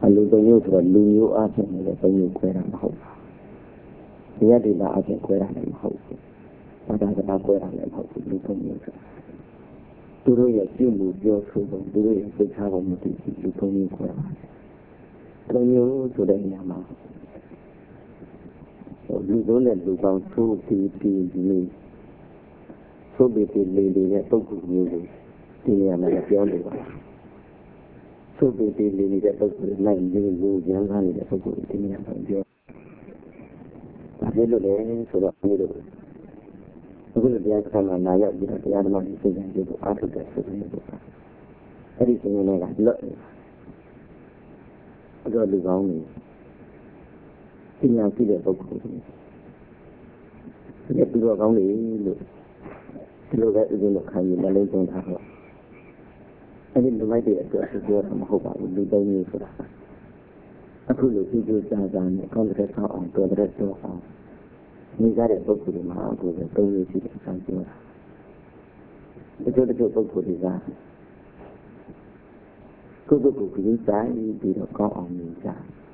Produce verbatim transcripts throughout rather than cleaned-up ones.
လူသုံးမျိုးဆိုတော့လူမျိုးအချင်းနဲ့သုံးမျိုးခွဲတာမဟုတ်ဘူးတရားဒေသအချင်းခွဲတာလည်းမဟုတ်ဘူးဘာသာစကားခွဲတာလည်းမဟုတ်ဘူးလူသုံးမျိုးဆိုတာသူတို့ရဲ့ပြုမှုပြောဆိုပုံသူတို့ရဲ့စိတ်ထားပုံမတူဘူးလူသုံးမျိုးခွဲပါတယ်သုံးမျိုးဆိုတဲ့နေရာမှာလူသုံးတဲ့လူပေါင်းသို့တီတီလေးသို့တီလေးလေးတဲ့ပုဂ္ဂိုလ်မျိုးတွေဒီနေရာမှာပြောနေပါသို့တီလေးလေးတဲ့ပုဂ္ဂိုလ်နိုင်လေးလူရန်ကားနေတဲ့ပုဂ္ဂိုလ်ဒီနေရာမှာပြောဒါဖြစ်လို့လေဆိုတော့ဒီလိုအခုလိုတရားစခန်းမှာလာရောက်ပြီးတော့တရားဓမ္မကိုသိဉာဏ်ပြုလို့အားထုတ်တဲ့ဆိုတဲ့ပုဂ္ဂိုလ်အဲ့ဒီစဉ်းနေကလွတ်နေအဲ့တော့လူကောင်းနေပညာရှိတဲ့ပုဂ္ဂိုလ်တွေဒီသူတော်ကောင်းတွေလို့ဒီလိုပဲဥပ္ပလို့ခံယူမလုံးသုံးထားတော့အဲ့ဒီလူမိုက်တွေအတွက်ပြောတာမဟုတ်ပါဘူးလူသုံးမျိုးဆိုတာအခုလိုကြည့်ကြစားစားနဲ့ကောင်းတဲ့ဆောင်းအောင်တော်တဲ့ဆောင်းအောင်နေကြတဲ့ပုဂ္ဂိုလ်တွေမှာအခုပဲသုံးမျိုးရှိတဲ့အကြောင်းပြောတာဒီလိုတချို့ပုဂ္ဂိုလ်တွေကကိုယ့်ကိုယ်ကိုကြည့်စားပြီးတော့ကောင်းအောင်နေကြ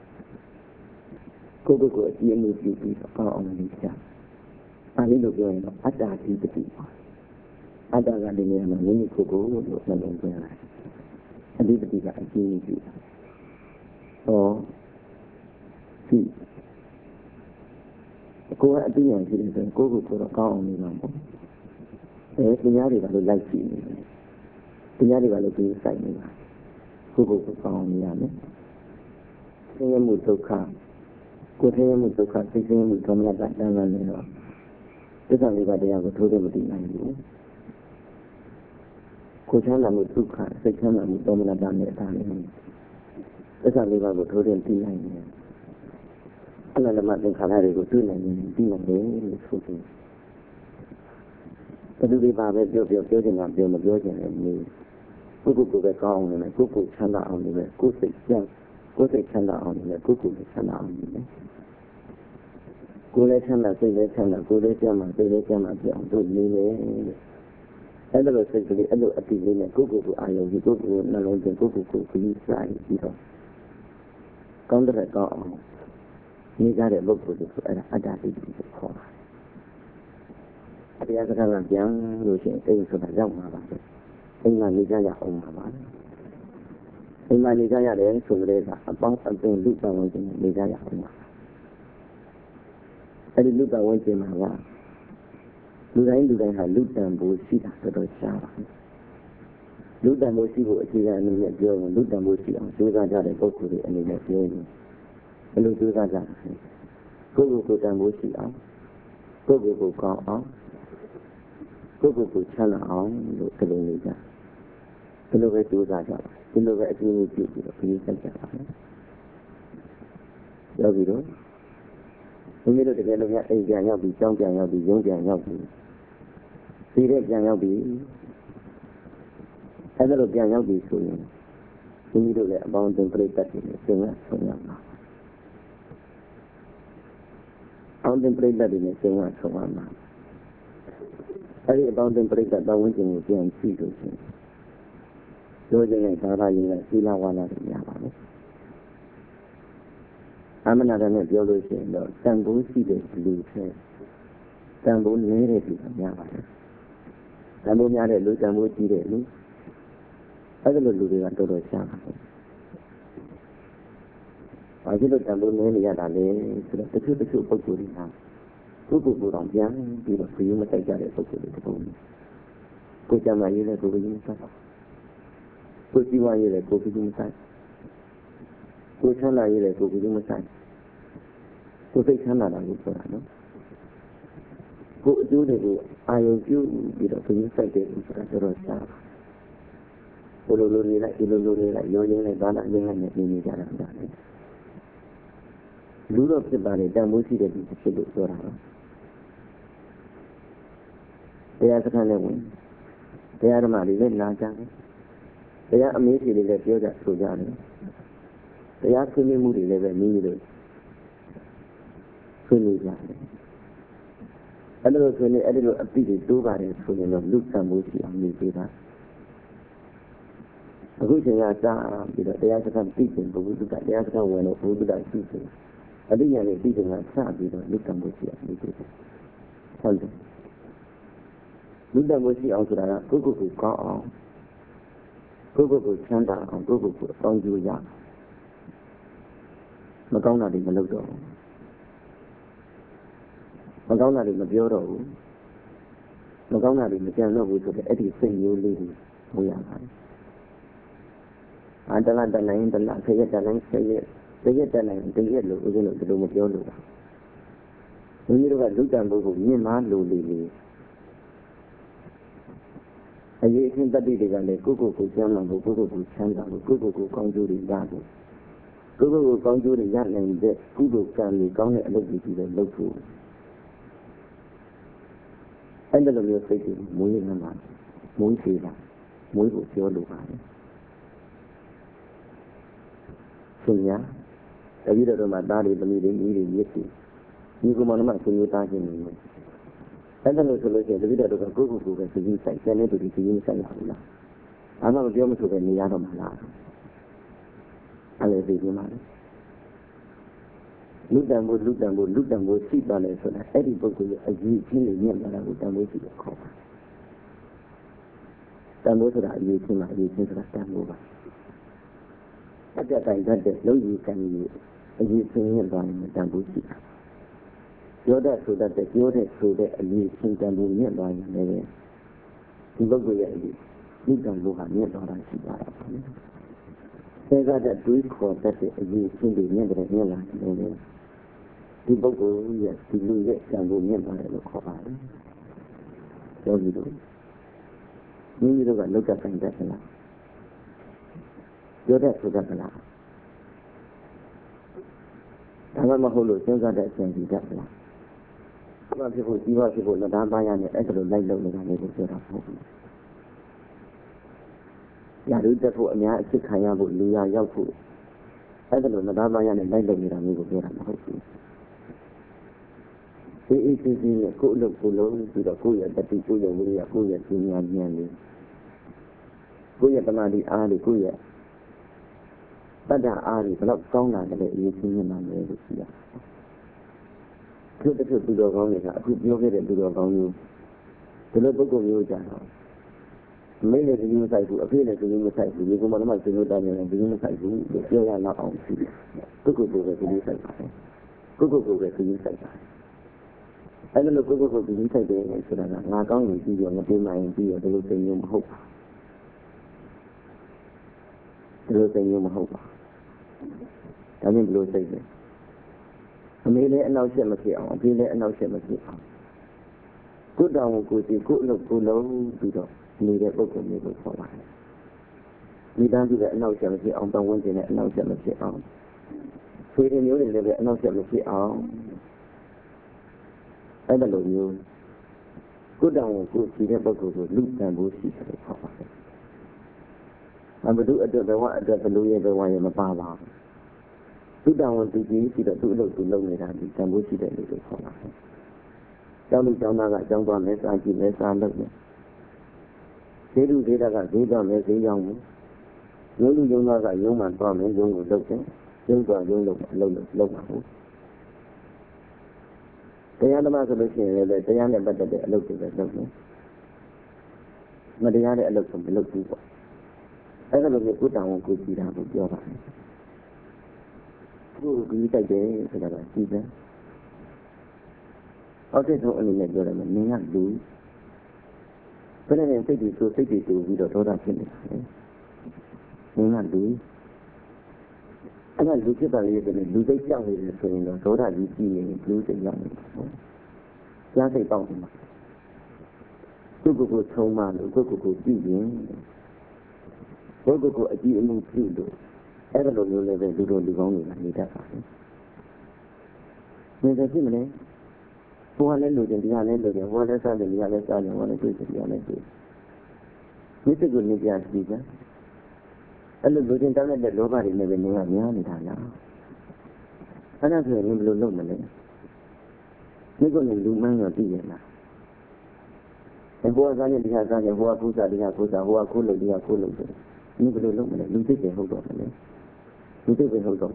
ကိုယ့်ကိုယ်ကိုအကြည့်အမှုပြုပြီးတော့ကောင်းအောင်နေကြ။အဲဒီလိုပြောရင်တော့အတ္တဓိပတိပါ။အတ္တကဒီနေရာမှာမိမိကိုယ်ကိုလို့နှလုံးသွင်းလိုက်။အဓိပတိကအကျဉ်းပြုတာ။ဟောဒီကိုယ်ကအတိအကျရှိတယ်ဆိုရင်ကိုယ့်ကိုယ်ကိုတော့ကောင်းအောင်နေမှာပေါ့။အဲပညာတွေကလည်းလိုက်ကြည့်နေတယ်။ပညာတွေကလည်းဒီစိုက်နေတာ။ကိုယ့်ကိုယ်ကိုကောင်းအောင်နေရမယ်။ဆင်းရဲမှုဒုက္ခကိုယ်ဆင်းရဲမှုဒုက္ခစိတ်ဆင်းရဲမှုဒေါမနတတန်းလန်းနေတော့သစ္စာလေးပါးတရားကိုထိုးတယ်မသိနိုင်ဘူးကိုယ်ချမ်းသာမှုဒုက္ခစိတ်ချမ်းသာမှုဒေါမနတနဲ့အတားနေတယ်သစ္စာလေးပါးကိုထိုးတယ်သိနိုင်တယ်အနန္တမသင်္ခါရတွေကိုသိနိုင်ရင်သိနိုင်တယ်လို့ဆိုတယ်ဘယ်သူတွေပါပဲပြောပြောပြောချင်တာပြောမပြောချင်လည်းမင်းကိုယ့်ကိုယ်ကိုပဲကောင်းအောင်နေမယ်ကိုယ့်ကိုယ်ချမ်းသာအောင်နေမယ်ကိုယ်စိတ်ချမ်းကိုယ်စိတ်ချမ်းသာအောင်နေမယ်ကိုယ်ကိုယ်ချမ်းသာအောင်နေမယ်ကိုယ်လည်းချမ်းသာစိတ်လည်းချမ်းသာကိုယ်လည်းကျမ်းမာစိတ်လည်းကျမ်းမာပြအောင်တို့နေတယ်အဲ့လိုစိတ်ကလေးအဲ့လိုအတိလေးနဲ့ကိုယ့်ကိုယ်ကိုအာရုံပြီးကိုယ့်ကိုယ်ကိုနှလုံးသွင်းကိုယ့်ကိုယ်ကိုခရီးစားပြီးတော့ကောင်းတဲ့ကောင်းအောင်နေကြတဲ့ပုဂ္ဂိုလ်တွေကိုအဲ့ဒါအတ္တတိတိကိုခေါ်ပါတယ်တရားစကားကပြန်လို့ရှိရင်အိမ်ဆိုတာရောက်မှာပါအိမ်မှာနေကြရအောင်ပါပါအိမ်မှာနေကြရတယ်ဆိုတဲ့ကအပေါင်းအသင်းလူပဝန်းကျင်နေကြရအောင်ပါအဲ့ဒီလူပဝန်းကျင်မှာကလူတိုင်းလူတိုင်းဟာလူတန်ဖို့ရှိတာတော်တော်ရှားပါလူတန်ဖို့ရှိဖို့အခြေခံအနေနဲ့ပြောရင်လူတန်ဖို့ရှိအောင်ကြိုးစားကြတဲ့ပုဂ္ဂိုလ်တွေအနေနဲ့ပြောရင်ဘယ်လိုကြိုးစားကြလဲကိုယ့်ကိုယ်ကိုတန်ဖို့ရှိအောင်ကိုယ့်ကိုယ်ကိုကောင်းအောင်ကိုယ့်ကိုယ်ကိုချမ်းသာအောင်လို့ဒီလိုနေကြဒီလိုပဲကြိုးစားကြပါဒီလိုပဲအကျိုးပြုပြီးတော့ခရီးဆက်ကြပါမယ်ရောက်ပြီးတော့မိမိတို့တကယ်လို့များအိမ်ပြန်ရောက်ပြီးကြောင်းပြန်ရောက်ပြီးရုံးပြန်ရောက်ပြီးစီးတဲ့ပြန်ရောက်ပြီးအဲ့ဒါလိုပြန်ရောက်ပြီးဆိုရင်မိမိတို့လည်းအပေါင်းအသင်းပြိတ္တတွေနဲ့ဆင်ရဆုံးရမှာအပေါင်းအသင်းပြိတ္တတွေနဲ့ဆင်ရဆုံးရမှာအဲ့ဒီအပေါင်းအသင်းပြိတ္တပတ်ဝန်းကျင်ကိုပြန်ကြည့်လို့ရှိရင်ပြောခြင်းနဲ့သာသာရင်နဲ့သီလဝါဒတွေများပါမယ်အမှန်တရားနဲ့ပြောလို့ရှိရင်တော့တန်ဖိုးရှိတဲ့လူတွေတန်ဖိုးနည်းတဲ့လူတွေများပါတယ်တန်ဖိုးများတဲ့လူတန်ဖိုးကြီးတဲ့လူအဲ့ဒီလိုလူတွေကတော်တော်ရှားပါတယ်ဘာဖြစ်လို့တန်ဖိုးနည်းနေရတာလဲဆိုတော့တချို့တချို့ပုဂ္ဂိုလ်တွေဟာကိုယ့်ကိုယ်ကိုယ်တော်ပြန်ပြီးတော့ခရီးမတိုက်ကြတဲ့ပုဂ္ဂိုလ်တွေတပုံကိုယ်ကြမှာရေးတဲ့ကိုယ်ကိုယ်မဆိုင်ကိုယ်ကြည့်ဝရေးတဲ့ကိုယ်ကိုယ်မဆိုင်ကိုယ်ချမ်းသာရေးတဲ့ကိုယ်ကိုယ်မဆိုင်ကိုယ်စိတ်ချမ်းသာတာကိုဆိုတာနော်ကိုယ်အကျိုးတွေကိုအာရုံပြုပြီးတော့ခရီးဆိုင်တဲ့ဆိုတာတော်တော်ရှားဘလိုလိုနေလိုက်ဒီလိုလိုနေလိုက်ရောရင်းနဲ့ဒါနရင်းနဲ့နေနေကြတာဒါလေလူတော့ဖြစ်ပါလေတန်ဖိုးရှိတဲ့ဒီဖြစ်လို့ဆိုတာနော်တရားစခန်းနဲ့ဝင်တရားဓမ္မတွေလည်းနာကြတယ်တရားအမေးဖြေတွေလည်းပြောကြဆိုကြတယ်တရားဆွေးနွေးမှုတွေလည်းပဲနည်းနည်းလို့ဆွေးနွေးကြတယ်အဲ့လိုဆွေးနွေးအဲ့ဒီလိုအပိတွေတိုးပါတယ်ဆိုရင်တော့လူတန်ဖိုးရှိအောင်နေပေးတာအခုချိန်ကစားပြီးတော့တရားစခန်းပြည်ပြင်ဘုရားကတရားစခန်းဝင်လို့ဘုရားရှိတယ်အတိညာနဲ့ပြည်ပြင်ကစပြီးတော့လူကံမှုရှိအောင်လုပ်တယ်ဟုတ်တယ်လူကံမှုရှိအောင်ဆိုတာကကိုယ့်ကိုယ်ကိုကောင်းအောင်ကိုယ့်ကိုယ်ကိုချမ်းသာအောင်ကိုယ့်ကိုယ်ကိုအကောင်းကျိုးရမကောင်းတာတွေမလုပ်တော့ဘူးမကောင်းတာတွေမပြောတော့ဘူးမကောင်းတာတွေမကြံတော့ဘူးဆိုတော့အဲ့ဒီစိတ်မျိုးလေးတွေဟိုရပါတယ်အတလတနိုင်တလခရက်တနိုင်ခရက်တရက်တနိုင်တရက်လို့ဦးဇင်းတို့ဒီလိုမပြောလို့ပါမိမိတို့ကလူတန်ဖို့ကိုမြင်မှလို့လေလေအရေးအချင်းတတိတွေကလည်းကိုယ့်ကိုယ်ကိုကျမ်းမှန်ဖို့ကိုယ့်ကိုယ်ကိုချမ်းသာဖို့ကိုယ့်ကိုယ်ကိုကောင်းကျိုးတွေရဖို့ကိုယ့်ကိုယ်ကိုကောင်းကျိုးတွေရနိုင်တဲ့ကုသိုလ်ကံတွေကောင်းတဲ့အလုပ်တွေပြီးတော့လုပ်ဖို့အဲ့ဒီလိုမျိုးစိတ်တွေမွေးနေမှာမွေးစီတာမွေးဖို့ပြောလို့ပါတယ်ဆိုရတပည့်တော်မှာသားတွေသမီးတွေမိတွေမြစ်တွေဒီကုမန္တမဆွေးနွေးသားခြင်းတွေအဲ့ဒါလို့ဆိုလို့ရှိရင်တပည့်တော်ကကိုယ့်ကိုယ်ကိုပဲသိသိဆိုင်ကျန်တဲ့သူတွေသိသိဆိုင်ရဘူးလားအားမပြောမဆိုပဲနေရတော့မှာလားအဲ့လိုသိနေမှာလေလူတန်ဖို့လူတန်ဖို့လူတန်ဖို့ရှိပါလေဆိုတာအဲ့ဒီပုဂ္ဂိုလ်ရဲ့အရေးကြီးနေမြတ်လာတာကိုတန်ဖို့ရှိလို့ခေါ်ပါတန်ဖို့ဆိုတာအရေးကြီးမှအရေးကြီးဆိုတာတန်ဖို့ပါအပြတ်တိုင်းတတ်တဲ့လုံကြီးကံကြီးအရေးကြီးနေသွားရင်တန်ဖို့ရှိတာပြောတတ်ဆိုတတ်တဲ့ပြောတဲ့ဆိုတဲ့အရေးကြီးတန်ဖို့မြတ်သွားရင်လည်းဒီပုဂ္ဂိုလ်ရဲ့အရေးလူတန်ဖို့ဟာမြတ်သွားတာရှိပါတာပါလေစေကတဲ့တွေးခေါ်တတ်တဲ့အရေးကြီးတွေမြတ်တဲ့မြတ်လာတယ်လေဒီပုဂ္ဂိုလ်ရဲ့ဒီလူရဲ့တန်ဖို့မြတ်သွားတယ်လို့ခေါ်ပါတယ်ပြောပြီးတော့မိမိတို့ကလောက်ကဆိုင်တတ်သလားပြောတတ်ဆိုတတ်သလားဒါမှမဟုတ်လို့စဉ်းစားတဲ့အချိန်ကြီးတတ်သလားဘာဖြစ်ဖို့ကြီးပွားဖြစ်ဖို့လက်သားပါရနဲ့အဲ့ဒါလိုလိုက်လုပ်နေတာလေးကိုပြောတာမဟုတ်ဘူးရာထူးတက်ဖို့အများအစ်ခံရဖို့လူရရောက်ဖို့အဲ့ဒါလိုလက်သားပါရနဲ့လိုက်လုပ်နေတာမျိုးကိုပြောတာမဟုတ်ဘူးဒီအစီအစဉ်နဲ့ကိုယ်အလုပ်ကိုလုံးပြီးတော့ကိုယ့်ရဲ့တတိကိုယ့်ရဲ့ဝိရိယကိုယ့်ရဲ့ပညာဉာဏ်လေးကိုယ့်ရဲ့တမာတိအားလေးကိုယ့်ရဲ့တတ္တအားလေးဘယ်တော့ကောင်းလာတဲ့အရေးကြီးနေမှာလဲလို့ရှိရတယ်။သူတို့သူတော်ကောင်းတွေကအခုပြောခဲ့တဲ့သူတော်ကောင်းမျိုးဒီလိုပုဂ္ဂိုလ်မျိုးကြတော့မင်းလည်းဒီလိုမဆိုင်ဘူးအဖေလည်းဒီလိုမဆိုင်ဘူးဒီကောင်မှလည်းဒီလိုတာနေတယ်ဒီလိုမဆိုင်ဘူးလို့ပြောရတော့အောင်ရှိတယ်။ပုဂ္ဂိုလ်ကိုပဲဒီလိုဆိုင်ပါတယ်။ပုဂ္ဂိုလ်ကိုပဲဒီလိုဆိုင်ပါတယ်။အဲ့လိုပုဂ္ဂိုလ်ကိုဒီလိုဆိုင်တယ်ဆိုတာကငါကောင်းရင်ပြီးရောမပြေးမှရင်ပြီးရောဒီလိုသိမျိုးမဟုတ်ဘူး။ဒီလိုသိမျိုးမဟုတ်ပါဘူး။ဒါမျိုးဘယ်လိုသိလဲအမေလည်းအနောက်ဆက်မဖြစ်အောင်အဖေလည်းအနောက်ဆက်မဖြစ်အောင်ကိုယ်တောင်ကိုယ်စီကိုယ်အလုပ်ကိုယ်လုံးပြီးတော့နေတဲ့ပုဂ္ဂိုလ်မျိုးကိုခေါ်ပါတယ်မိသားစုလည်းအနောက်ဆက်မဖြစ်အောင်တောင်းဝန်ကျင်လည်းအနောက်ဆက်မဖြစ်အောင်ဆွေတွေမျိုးတွေလည်းအနောက်ဆက်မဖြစ်အောင်အဲ့ဒါလိုမျိုးကိုယ်တောင်ကိုယ်စီတဲ့ပုဂ္ဂိုလ်ကိုလူတန်ဖို့ရှိတယ်ခေါ်ပါတယ်အဘဒုအတွက်ဘဝအတွက်ဘလို့ရဲ့ဘဝရဲ့မပါပါဘူးသူတောင်ဝန်သူကြီးပြီးတော့သူ့အလုပ်သူလုပ်နေတာဒီတန်ဖိုးရှိတယ်လို့ခေါ်ပါတယ်။ကျောင်းလူကျောင်းသားကအကျောင်းသွားမယ်စားကြည့်မယ်စားလုပ်မယ်။ဈေးလူဈေးသားကဈေးသွားမယ်ဈေးရောက်မယ်။ရုံးလူရုံးသားကရုံးမှသွားမယ်ရုံးကိုလုပ်တယ်။ရုံးသွားရုံးလုပ်အလုပ်လုပ်လုပ်မှာဟုတ်။တရားသမားဆိုလို့ရှိရင်လည်းတရားနဲ့ပတ်သက်တဲ့အလုပ်တွေပဲလုပ်မယ်။မတရားတဲ့အလုပ်ကိုမလုပ်ဘူးပေါ့။အဲ့ဒါလိုမျိုးကိုယ်တောင်ဝန်ကိုကြည့်တာကိုပြောပါတယ်။ကိုယ်ကြီးတိုက်တယ်ဆိုတာကကြည့်တယ်။အောက်တဲ့ဆုံးအနေနဲ့ပြောရမယ်နင်ကလူဘယ်နဲ့စိတ်တွေဆိုစိတ်တွေတူပြီးတော့ဒေါသဖြစ်နေတာလေ။နင်ကလူအဲ့ဒါလူဖြစ်ပါလေတဲ့လူစိတ်ကြောက်နေတယ်ဆိုရင်တော့ဒေါသကြီးကြီးနေလူစိတ်ရောက်နေတယ်။ကြားစိတ်ပေါက်နေမှာ။ကိုယ်ကိုယ်ကိုထုံးမှလို့ကိုယ်ကိုယ်ကိုကြည့်ရင်ကိုယ်ကိုယ်ကိုအကြည့်အမှုပြုလို့အဲ့ဒါလိုမျိုးလည်းပဲလူတော်လူကောင်းတွေကနေတတ်ပါဘူး။နေတယ်ဖြစ်မလဲ။ဘဝလည်းလူတွေဒီကလည်းလူတွေဘဝလည်းစားတယ်ဒီကလည်းစားတယ်ဘဝလည်းတွေ့တယ်ဒီကလည်းတွေ့။ဒီစိတ်ကိုနေပြစီကအဲ့လိုလူချင်းတောင်းတဲ့လောဘတွေနဲ့ပဲနေရများနေတာလား။အဲ့ဒါဆိုရင်ဘယ်လိုလုပ်မလဲ။ဒီကိုလည်းလူမှန်းရောသိရလား။ဘဝစားရင်ဒီကစားရင်ဘဝကုစားဒီကကုစားဘဝကုလို့ဒီကကုလို့တယ်။你不能弄的，你这边好多的呢，你这边好多的。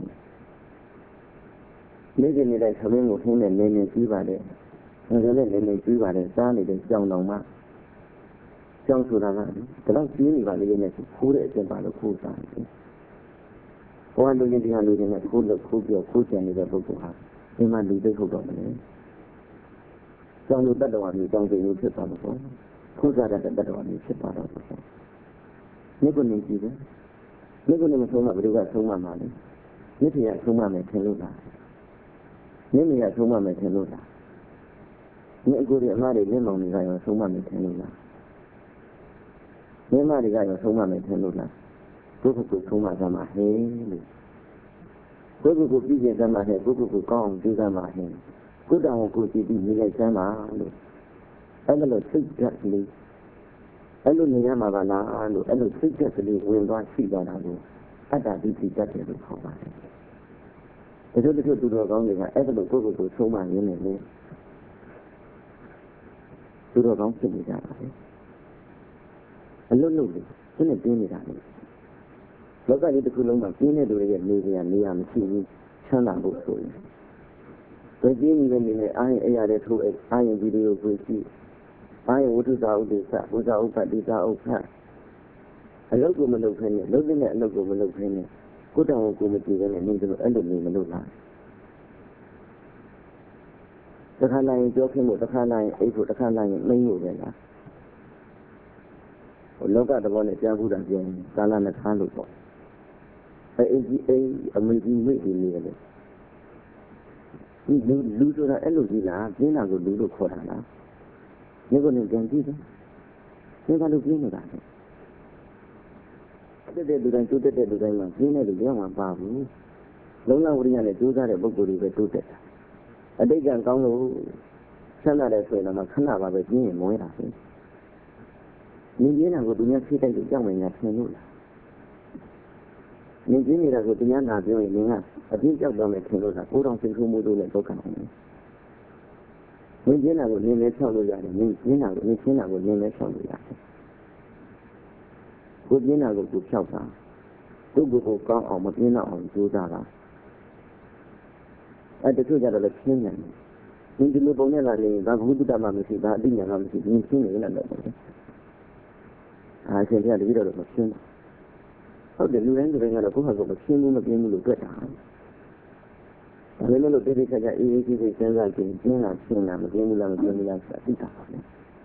每个年代特别我听的年年举办的，我说的年年举办的，山里的江农嘛，江苏那个，这样举里吧，那个呢是苦的，先把它苦上。我看路线地方路线呢，苦的苦表苦线那个不苦哈，你们路这好多的呢。江苏得的话，你江苏有吃到的不？苦啥的得的话，你吃到的不？你不能记得，你不能说嘛，不就该说嘛嘛的，你这样说嘛没听懂啦。你们也说嘛没听懂啦？你估计妈的，你忙你个要说嘛没听懂啦？你妈的个要说嘛没听懂啦？不不不说嘛干嘛嘿哩？不不不毕竟干嘛嘿？不不不讲就干嘛嘿？不当我估计比你来干嘛哩？အဲ့လိုစိတ်ဓာတ်ကလေးအဲ့လိုနေရမှာပါလားလို့အဲ့လိုစိတ်ဓာတ်ကလေးဝင်သွားရှိသွားတာကိုအတ္တဒိဋ္ဌိတတ်တယ်လို့ခေါ်ပါတယ်။ဒါတို့တို့သူတော်ကောင်းတွေကအဲ့လိုကိုယ့်ကိုယ်ကိုဆုံးမရင်းနဲ့လေသူတော်ကောင်းဖြစ်နေကြတာလေအလွတ်လွတ်လေးသူနဲ့ပြင်းနေတာလေလောကကြီးတစ်ခုလုံးမှာပြင်းတဲ့လူတွေရဲ့နေရာနေရာမရှိဘူးချမ်းသာဖို့ဆိုရင်ဘယ်ပြင်းနေတဲ့နေနဲ့အားရင်အဲ့ရတဲ့ထိုးအားရင်ဗီဒီယိုကိုကြည့်အားရင်ဝတ္ထုစာဥဒိစ္စဝဇာဥပ္ပတိစာဥပ္ပအလုပ်ကိုမလုပ်ခင်းနဲ့လုပ်တဲ့အလုပ်ကိုမလုပ်ခင်းနဲ့ကိုယ်တော်ကိုမကြည့်ဘဲနဲ့နေကြလို့အဲ့လိုနေမလို့လားတခါနိုင်ကြောခင်းဖို့တခါနိုင်အိတ်ဖို့တခါနိုင်မင်းဖို့ပဲလားဟိုလောကသဘောနဲ့ကြားဘူးတာပြောရင်ကာလနဲ့ခါလို့ပေါ့အဲ့အကြီးအိအမေကြီးမိတ်ကြီးနေတယ်ဒီလူလူဆိုတာအဲ့လိုကြီးလားပြင်းတာကိုလူလို့ခေါ်တာလားဒီကိုနေကြံကြည့်တယ်ဒီကလူပြင်းနေတာတက်တဲ့လူတိုင်းတိုးတက်တဲ့လူတိုင်းမှာပြင်းတဲ့လူကြောင့်မပါဘူးလုံးဝဝိရိယနဲ့ကြိုးစားတဲ့ပုဂ္ဂိုလ်တွေပဲတိုးတက်တာအတိတ်ကကောင်းလို့ဆန္ဒတဲ့ဆိုရင်တော့ခဏပါပဲပြင်းရင်မွေးတာပဲမြင်ပြင်းတာကိုသူများဖြည့်တိုက်လို့ကြောက်မယ်ညာဆင်လို့လားမြင်ပြင်းနေတာကိုသူများနာပြောရင်ငါအပြင်းကြောက်တော့မယ်ထင်လို့လားကိုယ်တော်စိတ်ဆိုးမှုတို့နဲ့ဒုက္ခနိုင်တယ်မြင်ပြင်းတာကိုနင်းလဲဆောက်လို့ရတယ်မြင်ပြင်းတာကိုနင်းရှင်းတာကိုနင်းလဲဆောက်လို့ရတယ်ကိုပြင်းတာကိုကိုဖြောက်တာသူ့ကိုယ်ကိုကောင်းအောင်မပြင်းတော့အောင်ကြိုးစားတာအဲ့တချို့ကြတော့လည်းပြင်းနေတယ်ဒီဒီလိုပုံနဲ့လာရင်ဘာဘုဒ္ဓတမမရှိဘာအတိညာမရှိဒီပြင်းနေတယ်တော့အားရှင်ပြတတိတော်တော့မပြင်းဟုတ်တယ်လူတိုင်းလူတိုင်းကတော့ကိုယ့်ဟာကိုယ်မပြင်းဘူးမပြင်းဘူးလို့တွေ့တာဒါပေမဲ့လို့တိတိကျကျအေးအေးကြီးကြီးစဉ်းစားကြည့်ပြင်းတာပြင်းတာမပြင်းဘူးလားမပြင်းဘူးလားဆိုတာသိတာပါလေ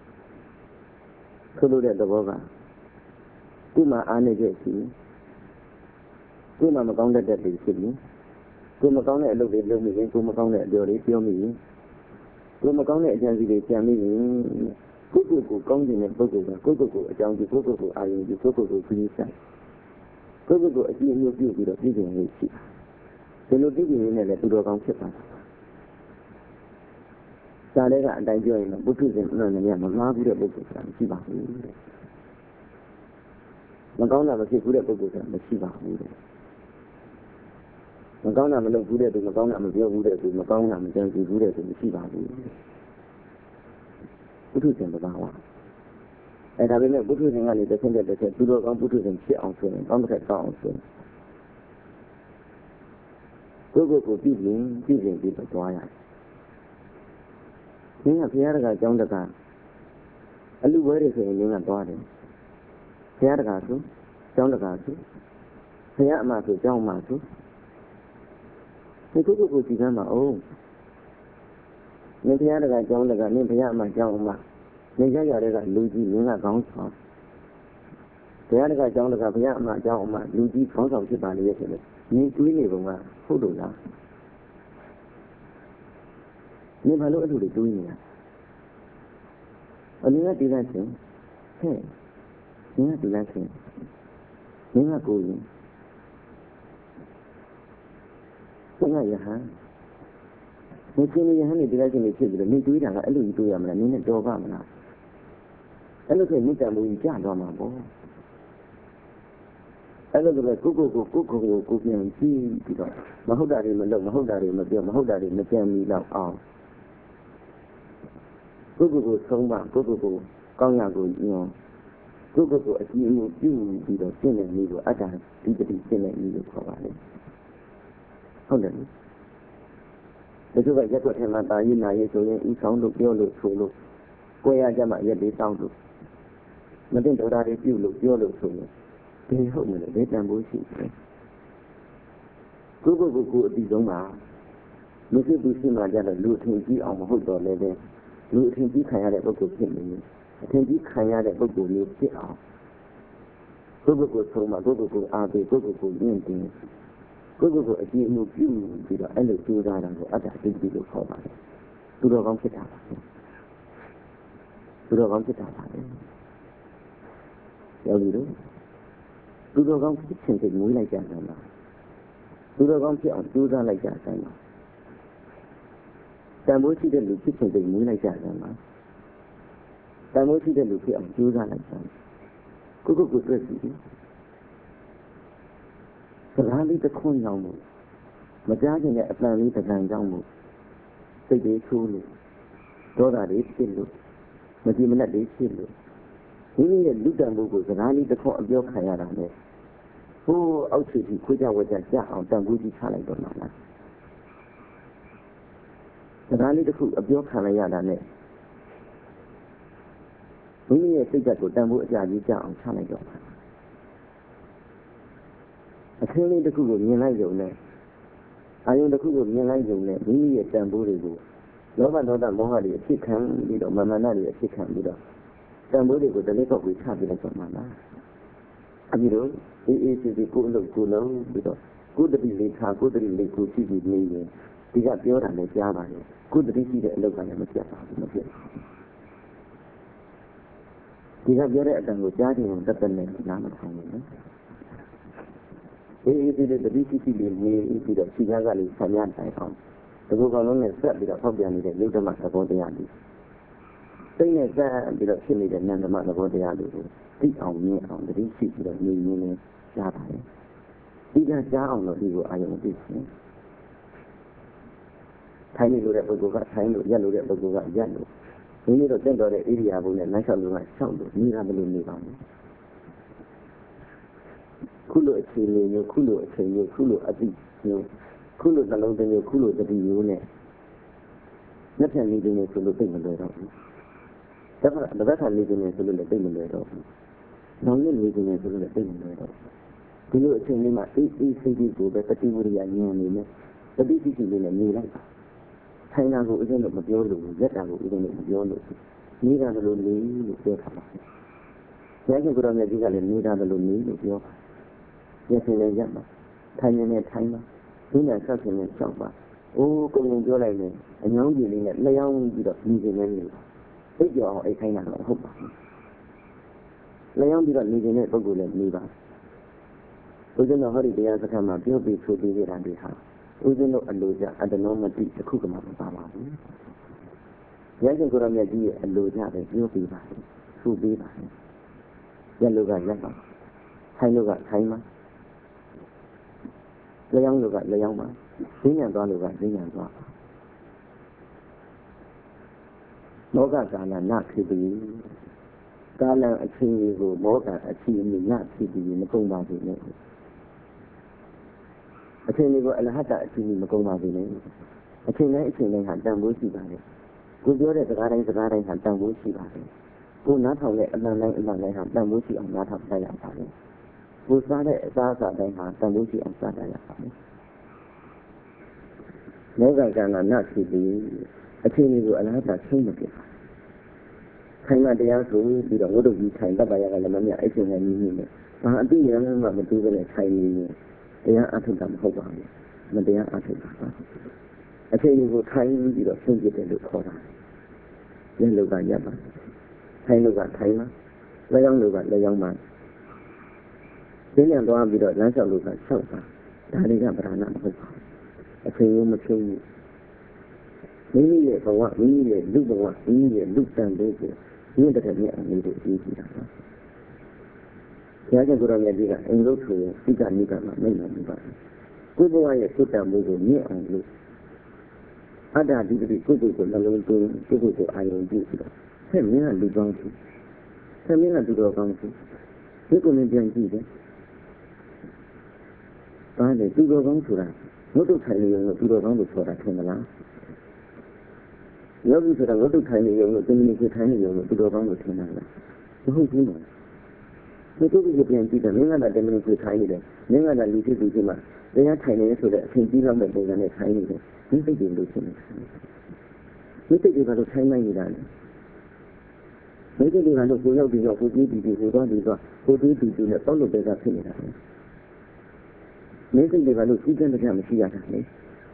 ဆိုလိုတဲ့သဘောကသူ့မှာအားနေချက်ရှိသူ့မှာမကောင်းတဲ့တက်တွေရှိပြီကိုမကောင်းတဲ့အလုပ်တွေလုပ်မိရင်ကိုမကောင်းတဲ့အပြောတွေပြောမိရင်ကိုမကောင်းတဲ့အကြံစီတွေကြံမိရင်ကိုယ့်ကိုယ်ကိုကောင်းတဲ့ပုဂ္ဂိုလ်ကကိုယ့်ကိုယ်ကိုအကြောင်းကြည့်ကိုယ့်ကိုယ်ကိုအာရုံကြည့်ကိုယ့်ကိုယ်ကိုပြီးဆိုင်ကိုယ့်ကိုယ်ကိုအကြည့်အမျိုးပြုပြီးတော့ပြည်ပြင်ရေးရှိဒီလိုပြည်ပြင်ရေးနဲ့လည်းသူတော်ကောင်းဖြစ်ပါတယ်ဒါလည်းကအတိုင်းပြောရင်တော့ပုထုဇဉ်အမှန်တရားမမှားဘူးတဲ့ပုဂ္ဂိုလ်ဆိုတာမရှိပါဘူးမကောင်းတာမဖြစ်ဘူးတဲ့ပုဂ္ဂိုလ်ဆိုတာမရှိပါဘူးတဲ့မကောင်းတာမလုပ်ဘူးတဲ့သူမကောင်းတာမပြောဘူးတဲ့သူမကောင်းတာမကြံစည်ဘူးတဲ့သူမရှိပါဘူးပုထုဇဉ်တဘာဝအဲဒါပေမဲ့ပုထုဇဉ်ကနေတစ်ဆင့်တစ်ဆင့်သူတော်ကောင်းပုထုဇဉ်ဖြစ်အောင်ဆိုရင်ကောင်းတဲ့ကောင်းအောင်ဆိုရင်ကိုယ့်ကိုယ်ကိုပြည်ပြင်ပြည်ပြင်ပြီးတော့သွားရတယ်။နင်းကဘုရားတကာကျောင်းတကာအလူဝဲတွေဆိုရင်နင်းကသွားတယ်။ဘုရားတကာဆိုကျောင်းတကာဆိုဘုရားအမဆိုကျောင်းအမဆိုဒီကိုယ်ကိုယ်ကိုကြည့်မ်းပါအောင်နင်ဘုရားတကာကျောင်းတကာနင်ဘုရားအမကျောင်းအမနင်ကြရတဲ့ကလူကြီးနင်ကကောင်းဆောင်ဘုရားတကာကျောင်းတကာဘုရားအမကျောင်းအမလူကြီးကောင်းဆောင်ဖြစ်ပါလေရဲ့ဆိုလို့နင်တွေးနေပုံကဟုတ်လို့လားနင်ဘာလို့အဲ့လိုတွေတွေးနေတာအနည်းကဒီကချင်းဟဲ့နင်ကဒီကချင်းနင်ကကိုရင်ဘုရားယဟန်မင်းချင်းရဟန်းနေဒီလိုက်ချင်းနေဖြစ်ပြီးတော့နေတွေးတာကအဲ့လိုကြီးတွေးရမလားနင်းနဲ့တော်ပါမလားအဲ့လိုဆိုမြစ်တံမှုကြီးကြာသွားမှာပေါ့အဲ့လိုဆိုတော့ကိုကိုကိုကိုကိုကိုကိုပြန်ကြည့်ပြီးတော့မဟုတ်တာတွေမလုပ်မဟုတ်တာတွေမပြောမဟုတ်တာတွေမကြံမီတော့အောင်ကိုကိုကိုဆုံးမကိုကိုကိုကောင်းရကိုညွန်ကိုယ့်ကိုယ်ကိုအကြည့်အမှုပြုပြီးတော့ရှင်းတဲ့နည်းကိုအတ္တဒီတတိရှင်းတဲ့နည်းလို့ခေါ်ပါတယ်ဟုတ်တယ်ဒီလိုပဲရက်ွက်ထဲမှာတာရည်နာရည်ဆိုရင်ဥဆောင်လို့ပြောလို့ဆိုလို့ကိုယ်ရကြမှာရက်လေးတောင်းလို့မသိတော်တာတွေပြုလို့ပြောလို့ဆိုရင်ဒီဟုတ်မလဲဘယ်တန်ဖို့ရှိလဲကိုယ့်ကိုယ်ကိုကိုယ်အတိဆုံးပါလူဖြစ်သူရှိမှကြတော့လူအထင်ကြီးအောင်မဟုတ်တော့လည်းပဲလူအထင်ကြီးခံရတဲ့ပုဂ္ဂိုလ်ဖြစ်နေတယ်အထင်ကြီးခံရတဲ့ပုဂ္ဂိုလ်မျိုးဖြစ်အောင်ကိုယ့်ကိုယ်ကိုဆုံးမှာကိုယ့်ကိုယ်ကိုအားပေးကိုယ့်ကိုယ်ကိုညှင့်တင်ကိုယ့်ကိုယ်ကိုအကြည့်အမှုပြုပြီးတော့အဲ့လိုကြိုးစားတာကိုအတ္တသိတိလို့ခေါ်ပါတယ်သူတော်ကောင်းဖြစ်တာပါသူတော်ကောင်းဖြစ်တာပါယောဂီတို့သူတော်ကောင်းဖြစ်ခြင်းကိုမွေးလိုက်ကြတယ်လားသူတော်ကောင်းဖြစ်အောင်ကြိုးစားလိုက်ကြတယ်လားတန်ဖိုးရှိတဲ့လူဖြစ်ခြင်းကိုမွေးလိုက်ကြတယ်လားတန်ဖိုးရှိတဲ့လူဖြစ်အောင်ကြိုးစားလိုက်ကြတယ်ကိုကိုကိုတွေ့စီစကားလေးတစ်ခွန်းကြောင်းလို့မကြားခြင်းနဲ့အပန်လေးတစ်ပန်ကြောင်းလို့စိတ်လေးဆိုးလို့ဒေါသလေးဖြစ်လို့မကြည်မနှက်လေးဖြစ်လို့ဒီရဲ့လူတန်ဖို့ကိုစကားလေးတစ်ခွန်းအပြောခံရတာနဲ့ဟိုးအောက်ခြေကြီးခွေးကြဝက်ကြကြအောင်တန်ဖိုးကြီးချလိုက်တော့မှာလားစကားလေးတစ်ခုအပြောခံလိုက်ရတာနဲ့ဘုန်းကြီးရဲ့စိတ်ဓာတ်ကိုတန်ဖိုးအကြကြီးကြအောင်ချလိုက်တော့မှာအခင်းလေးတစ်ခုကိုမြင်လိုက်ရုံနဲ့အာယုံတစ်ခုကိုမြင်လိုက်ရုံနဲ့ဘုန်းကြီးရဲ့တန်ဖိုးတွေကိုလောဘဒေါသမောဟတွေအဖြစ်ခံပြီးတော့မာနတွေအဖြစ်ခံပြီးတော့တန်ဖိုးတွေကိုတလေးပေါက်ပြီးချပြလိုက်တော့မှာလားအပြီးတော့အေးအေးစီစီကိုအလုပ်ကိုလုံးပြီးတော့ကိုယ်တတိလေးခါကိုယ်တတိလေးကိုကြည့်ပြီးနေရင်ဒီကပြောတာလည်းကြားပါလေကိုယ်တတိရှိတဲ့အလုပ်ကလည်းမပြတ်ပါဘူးမပြတ်ဒီကပြောတဲ့အတန်ကိုကြားခြင်းတတ်တဲ့နဲ့နားမထောင်ဘူးနော်အေးအေးစီစီတတိရှိရှိလေးနေပြီးတော့ခြေကားကလေးဆံရတိုင်အောင်ဒီလိုကောင်လုံးနဲ့ဆက်ပြီးတော့ဖောက်ပြန်နေတဲ့ယုဒ္ဓမသဘောတရားလေးစိတ်နဲ့ဆက်ပြီးတော့ဖြစ်နေတဲ့နန္ဒမသဘောတရားလေးကိုသိအောင်မြင်အောင်တတိရှိပြီးတော့နေနေနဲ့ကြားပါတယ်ဒီကကြားအောင်လို့ဒီကိုအာရုံသိခြင်းထိုင်လို့တဲ့ပုဂ္ဂိုလ်ကထိုင်လို့ရက်လို့တဲ့ပုဂ္ဂိုလ်ကရက်လို့ဒီလိုတော့တင့်တော်တဲ့ဣရိယာပုနဲ့လမ်းလျှောက်လို့ကလျှောက်လို့နေတာမလို့နေပါဘူးခုလိုအခြေအနေမျိုးခုလိုအချိန်မျိုးခုလိုအသိမျိုးခုလိုနှလုံးသွင်းမျိုးခုလိုတတိမျိုးနဲ့လက်ဖြတ်နေခြင်းဆိုလို့သိမလွယ်တော့ဘူးဒါကတပတ်ခါနေခြင်းဆိုလို့လည်းသိမလွယ်တော့ဘူးနောက်နေ့နေခြင်းဆိုလို့လည်းသိမလွယ်တော့ဘူးဒီလိုအချိန်လေးမှာအေးအေးစိတ်ကြီးကိုပဲတတိဝရိယဉာဏ်နေနဲ့တတိရှိရှိလေးနဲ့နေလိုက်ပါထိုင်တာကိုအရင်တော့မပြောလို့ရက်တာကိုအရင်တော့မပြောလို့နေတာလို့နေလို့ပြောထားပါတယ်။ရက်ကျကိုတော့မြတ်ကြီးကလည်းနေတာလို့နေလို့ပြောပါရက်စင်လည်းရက်ပါထိုင်နေနဲ့ထိုင်ပါဒီနဲ့ဆက်စင်နဲ့ကြောက်ပါအိုးကိုယ်ကပြောလိုက်ရင်အညောင်းကြီးလေးနဲ့လျှောင်းပြီးတော့နေနေနေပါသိကြောအောင်အိတ်ခိုင်းတာတော့ဟုတ်ပါဘူးလျှောင်းပြီးတော့နေနေတဲ့ပုဂ္ဂိုလ်လည်းနေပါဘုရားတော်ဟောဒီတရားစကားမှာပြောပြီးဆိုပြီးနေတာဒီဟာဦးဇင်းတို့အလိုကြအတ္တနောမတိတစ်ခုကမှမပါပါဘူး။ရခြင်းကိုရမြတ်ကြီးရဲ့အလိုကြပဲပြောပြပါ။သူ့ပေးပါ။ရက်လို့ကရက်ပါ။ထိုင်လို့ကထိုင်ပါ။လျောင်းလို့ကလျောင်းပါ။ဈဉ္ဉံသွားလို့ကဈဉ္ဉံသွားပါ။မောဂကာလနဖြစ်ပြီးကာလအချင်းကြီးကိုမောဂအချင်းကြီးနဖြစ်ပြီးမကုန်ပါဘူးနဲ့အချိန်လေးကိုအလဟတအချိန်ကြီးမကုန်ပါဘူးလေအချိန်တိုင်းအချိန်တိုင်းဟာတန်ဖိုးရှိပါတယ်ကိုပြောတဲ့စကားတိုင်းစကားတိုင်းဟာတန်ဖိုးရှိပါတယ်ကိုနားထောင်တဲ့အမှန်တိုင်းအမှန်တိုင်းဟာတန်ဖိုးရှိအောင်နားထောင်တတ်ရပါတယ်ကိုစားတဲ့အစားအစာတိုင်းဟာတန်ဖိုးရှိအောင်စားတတ်ရပါတယ်လောကကံကနဖြစ်ပြီးအချိန်လေးကိုအလဟတဆုံးမဖြစ်ပါခိုင်မတရားဆိုပြီးတော့ဝိတုကြီးထိုင်တတ်ပါရကလည်းမမြအဲ့ချိန်နဲ့နည်းနည်းနဲ့ဘာအတိရမှမတူဘဲနဲ့ထိုင်နေနေတရားအထုတာမဟုတ်ပါဘူးမတရားအထုတာပါအချိန်ကိုထိုင်ပြီးတော့ဆုံးဖြတ်တယ်လို့ခေါ်တာလက်လောကရပ်ပါထိုင်လောကထိုင်ပါလက်ရောက်လောကလက်ရောက်ပါဈဉ္ဉံသွားပြီးတော့လမ်းလျှောက်လောကလျှောက်ပါဒါတွေကဗราဏမဟုတ်ပါဘူးအချိန်ကိုမဖြုံးဘူးမိမိရဲ့ဘဝမိမိရဲ့လူဘဝမိမိရဲ့လူတန်လေးကိုမြင့်တဲ့မြင့်အောင်လို့ပြီးကြည့်တာပါဘုရားရှင်ကိုရောမြတ်ကြီးကအင်္ဂုတ္တဆိုရင်စိတ်ကနိကမှာမိတ်နိုင်ပါဘူးကိုယ်ဘဝရဲ့သုတ္တံမှုကိုမြင့်အောင်လို့အတ္တဒီတိကိုယ်ကိုယ်ကိုနှလုံးသွင်းကိုယ်ကိုယ်ကိုအာရုံပြုပြီးတော့ဆက်မြင်လူကောင်းသူ Samina to go country. You couldn't guarantee it. Finally, to go on to that. Not to tell you to go on for that in the last. You said I want to tell you to communicate to go on with him. The whole thing. The two you can see the men that demonstrate tiny. Men that lead to him. They are tiny so that can be on the day and a tiny. You think you lose him. You think you got to time my done. Maybe you want to go out with your food, you don't do that. Who do you do the follow the opinion? Maybe they want to see them again, see at me.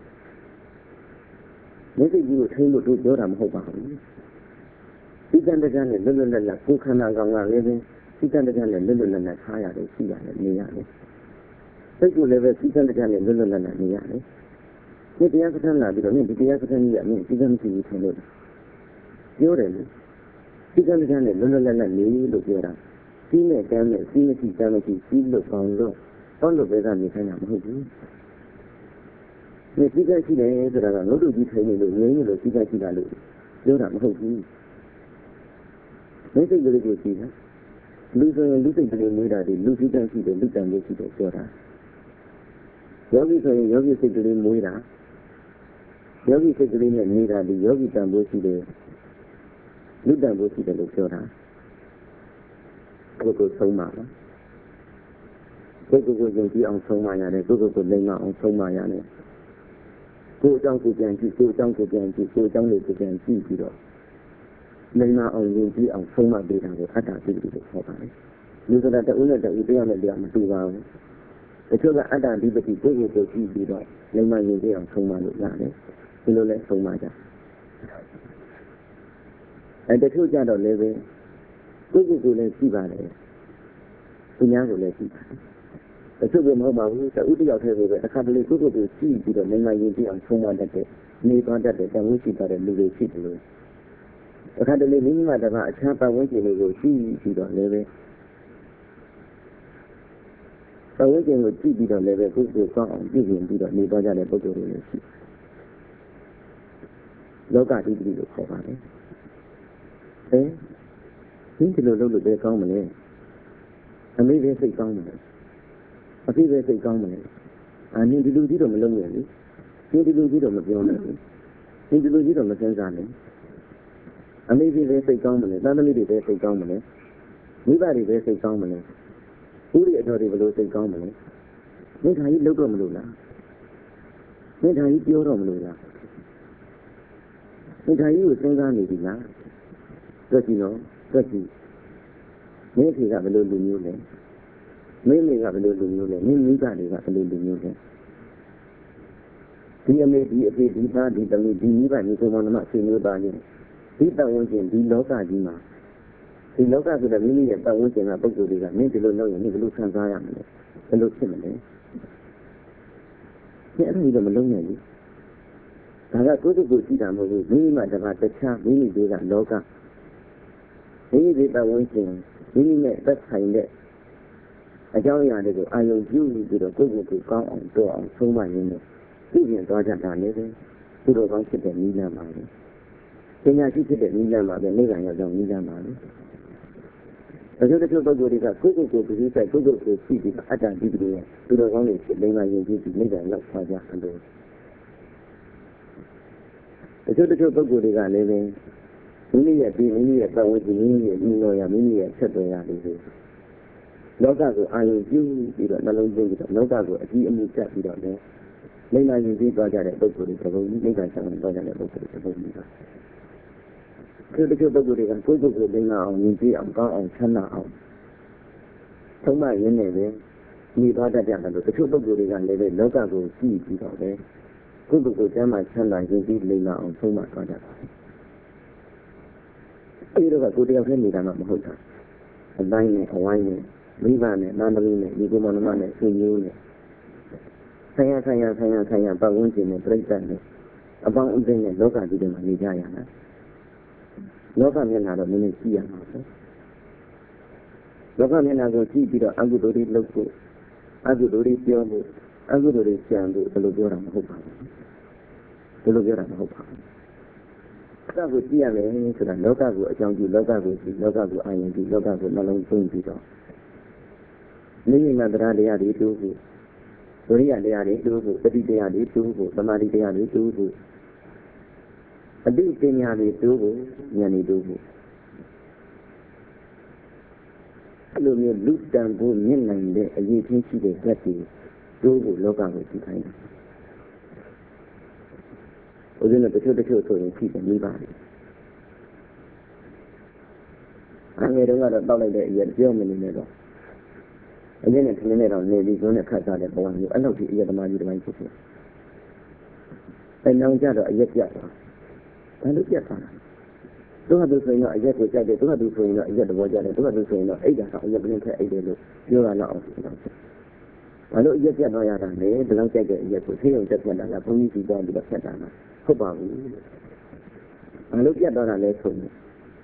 Maybe you will train to do your am hope. See them again and little and who can I go living? See them again and little and higher than see at me. Take you live, see them again and little and me. Maybe the African lad, maybe the African year, maybe them to you to live. You're in. See them again and little and me look here. See me again and see me see them and see look on low. All of it, I'm saying, I'm hoping. If you guys see the answer, I'm not going to tell you the name of the guys in the loop. You're not hoping. Maybe you'll go see her. Losing and losing to the mirror, the losing can see the look and look at the Sora. Yogi saying, Yogi said to the mirror. Yogi said to the mirror, the Yogi can go see the look and go see the Sora. Go go so much. Go go go go on so many, go go go lay on so many. Go down to Ganji, go down to Ganji, go down to Ganji. Lay on Ganji on so much data with Ada to the Look at the owner that we do on the Diam two rounds. The children Ada liberty go to see the lay my Ganji on so much land. You know, let so much. And the two general living, go go go and see Valley. To Yango let you. The children of my roots are really out here with a couple of people to see to the main line on so much that they may contact the Tamusi by the Louis City. The country living at a Champa winking will see to the level. A weekend would see to the level, who will go on giving to the neighbor that a book of the sea. Loca did be the cover. Eh? Think to the little bit common. And maybe say common. A few days common. I need to do it on the long way. Need to do it on the beyond. Need to do it on the Tanzania. And maybe they say common. Not only they say common. Nobody they say common. Who the authority will say common. Make I look on Lula. Make I eat your own Lula. Make I use Tanzania. But you know, but you. Make it have a little new name. Mainly got a little new name, mainly got a little new name. The may be a bit deeper, the may be even if you want to not see nobody. Deeper ones in the local Dima. The local to the mini and the ones in a book to the maybe don't know you need to look some time. And look similar. Yeah, I need them alone. I got good to go see them with me, my the chap, really do that local. Maybe that one thing, really met that kind of. I tell you, I will use the Google to go on door on so many minutes. Even though I don't know anything, to the one to the Nina Mali. Then I see the Nina Mali, the Nina Mali. I don't know about what is a Google to use a Google to see the other degree to the one to lay my use to make a lot for the hundred. I don't know about what is a living. Many a be many a power with the mini, mini, mini, et cetera. Locago, I will use the Nalongo, Locago, a few new chat without there. Then I will be brought at a book for the Savoni, make I sound brought at a book for the Savoni. So the Kubaguri and Kugu will be now on Niji and Gao and Chana out. So my name, me brought at the Kubaguri and the Locago see without there. Kugu will tell my son like you did lay now on so much for that. I don't have a good friend with another hotel. A dining, a wine. Vivane, Mandaline, Nigumanamane, Sinu. Saya, saya, saya, saya, Bawunjin, Breakdown. About Unzing and Loka did in Manijayana. Loka men had a ministry. Loka men had a tea, Peter, Agudori Loco, Agudori Piomo, Agudori Siandu, the Logoram Hopa. The Logoram Hopa. လောကကိုကြည့်ရမယ်ဆိုတာလောကကိုအကြောင်းပြုလောကကိုကြည့်လောကကိုအာရုံပြုလောကကိုနှလုံးသွင်းပြီးတော့နိမိတ်တရားတရားတွေတူဖို့ဒုရိယတရားတွေတူဖို့တတိတရားတွေတူဖို့သမာဓိတရားတွေတူဖို့အတိပညာတွေတူဖို့ဉာဏ်တွေတူဖို့အဲ့လိုမျိုးလူတန်ဖို့မြင့်နိုင်တဲ့အရေးကြီးရှိတဲ့ဓာတ်တွေတူဖို့လောကကိုကြည့်ခိုင်းတယ်ဦးဇင်းတို့တချို့တချို့ဆိုရင်ရှိတယ်မိပါတယ်အငယ်တုန်းကတော့တောက်လိုက်တဲ့အရက်ပြောမနေနဲ့တော့အရင်နဲ့ထင်းနေတော့နေပြီးကျွန်းနဲ့ခတ်စားတဲ့ဘဝမျိုးအဲ့လောက်ကြီးအရက်သမားကြီးတစ်ပိုင်းဖြစ်ဖြစ်အဲ့နောက်ကျတော့အရက်ပြတ်သွားဘာလို့ပြတ်သွားလဲသူကသူဆိုရင်တော့အရက်ကိုကြိုက်တယ်သူကသူဆိုရင်တော့အရက်သဘောကျတယ်သူကသူဆိုရင်တော့အိတ်တာတော့အရက်ကလေးထက်အိတ်တယ်လို့ပြောရတော့အောင်ဖြစ်တော့ဘာလို့အရက်ပြတ်သွားရတာလဲဒီလောက်ကြိုက်တဲ့အရက်ကိုသိအောင်တက်ပြတ်တာလားဘုန်းကြီးကြီးသွားပြီးတော့ဖြတ်တာလားဟုတ်ပါဘူးဘာလို့ပြတ်သွားတာလဲဆိုရင်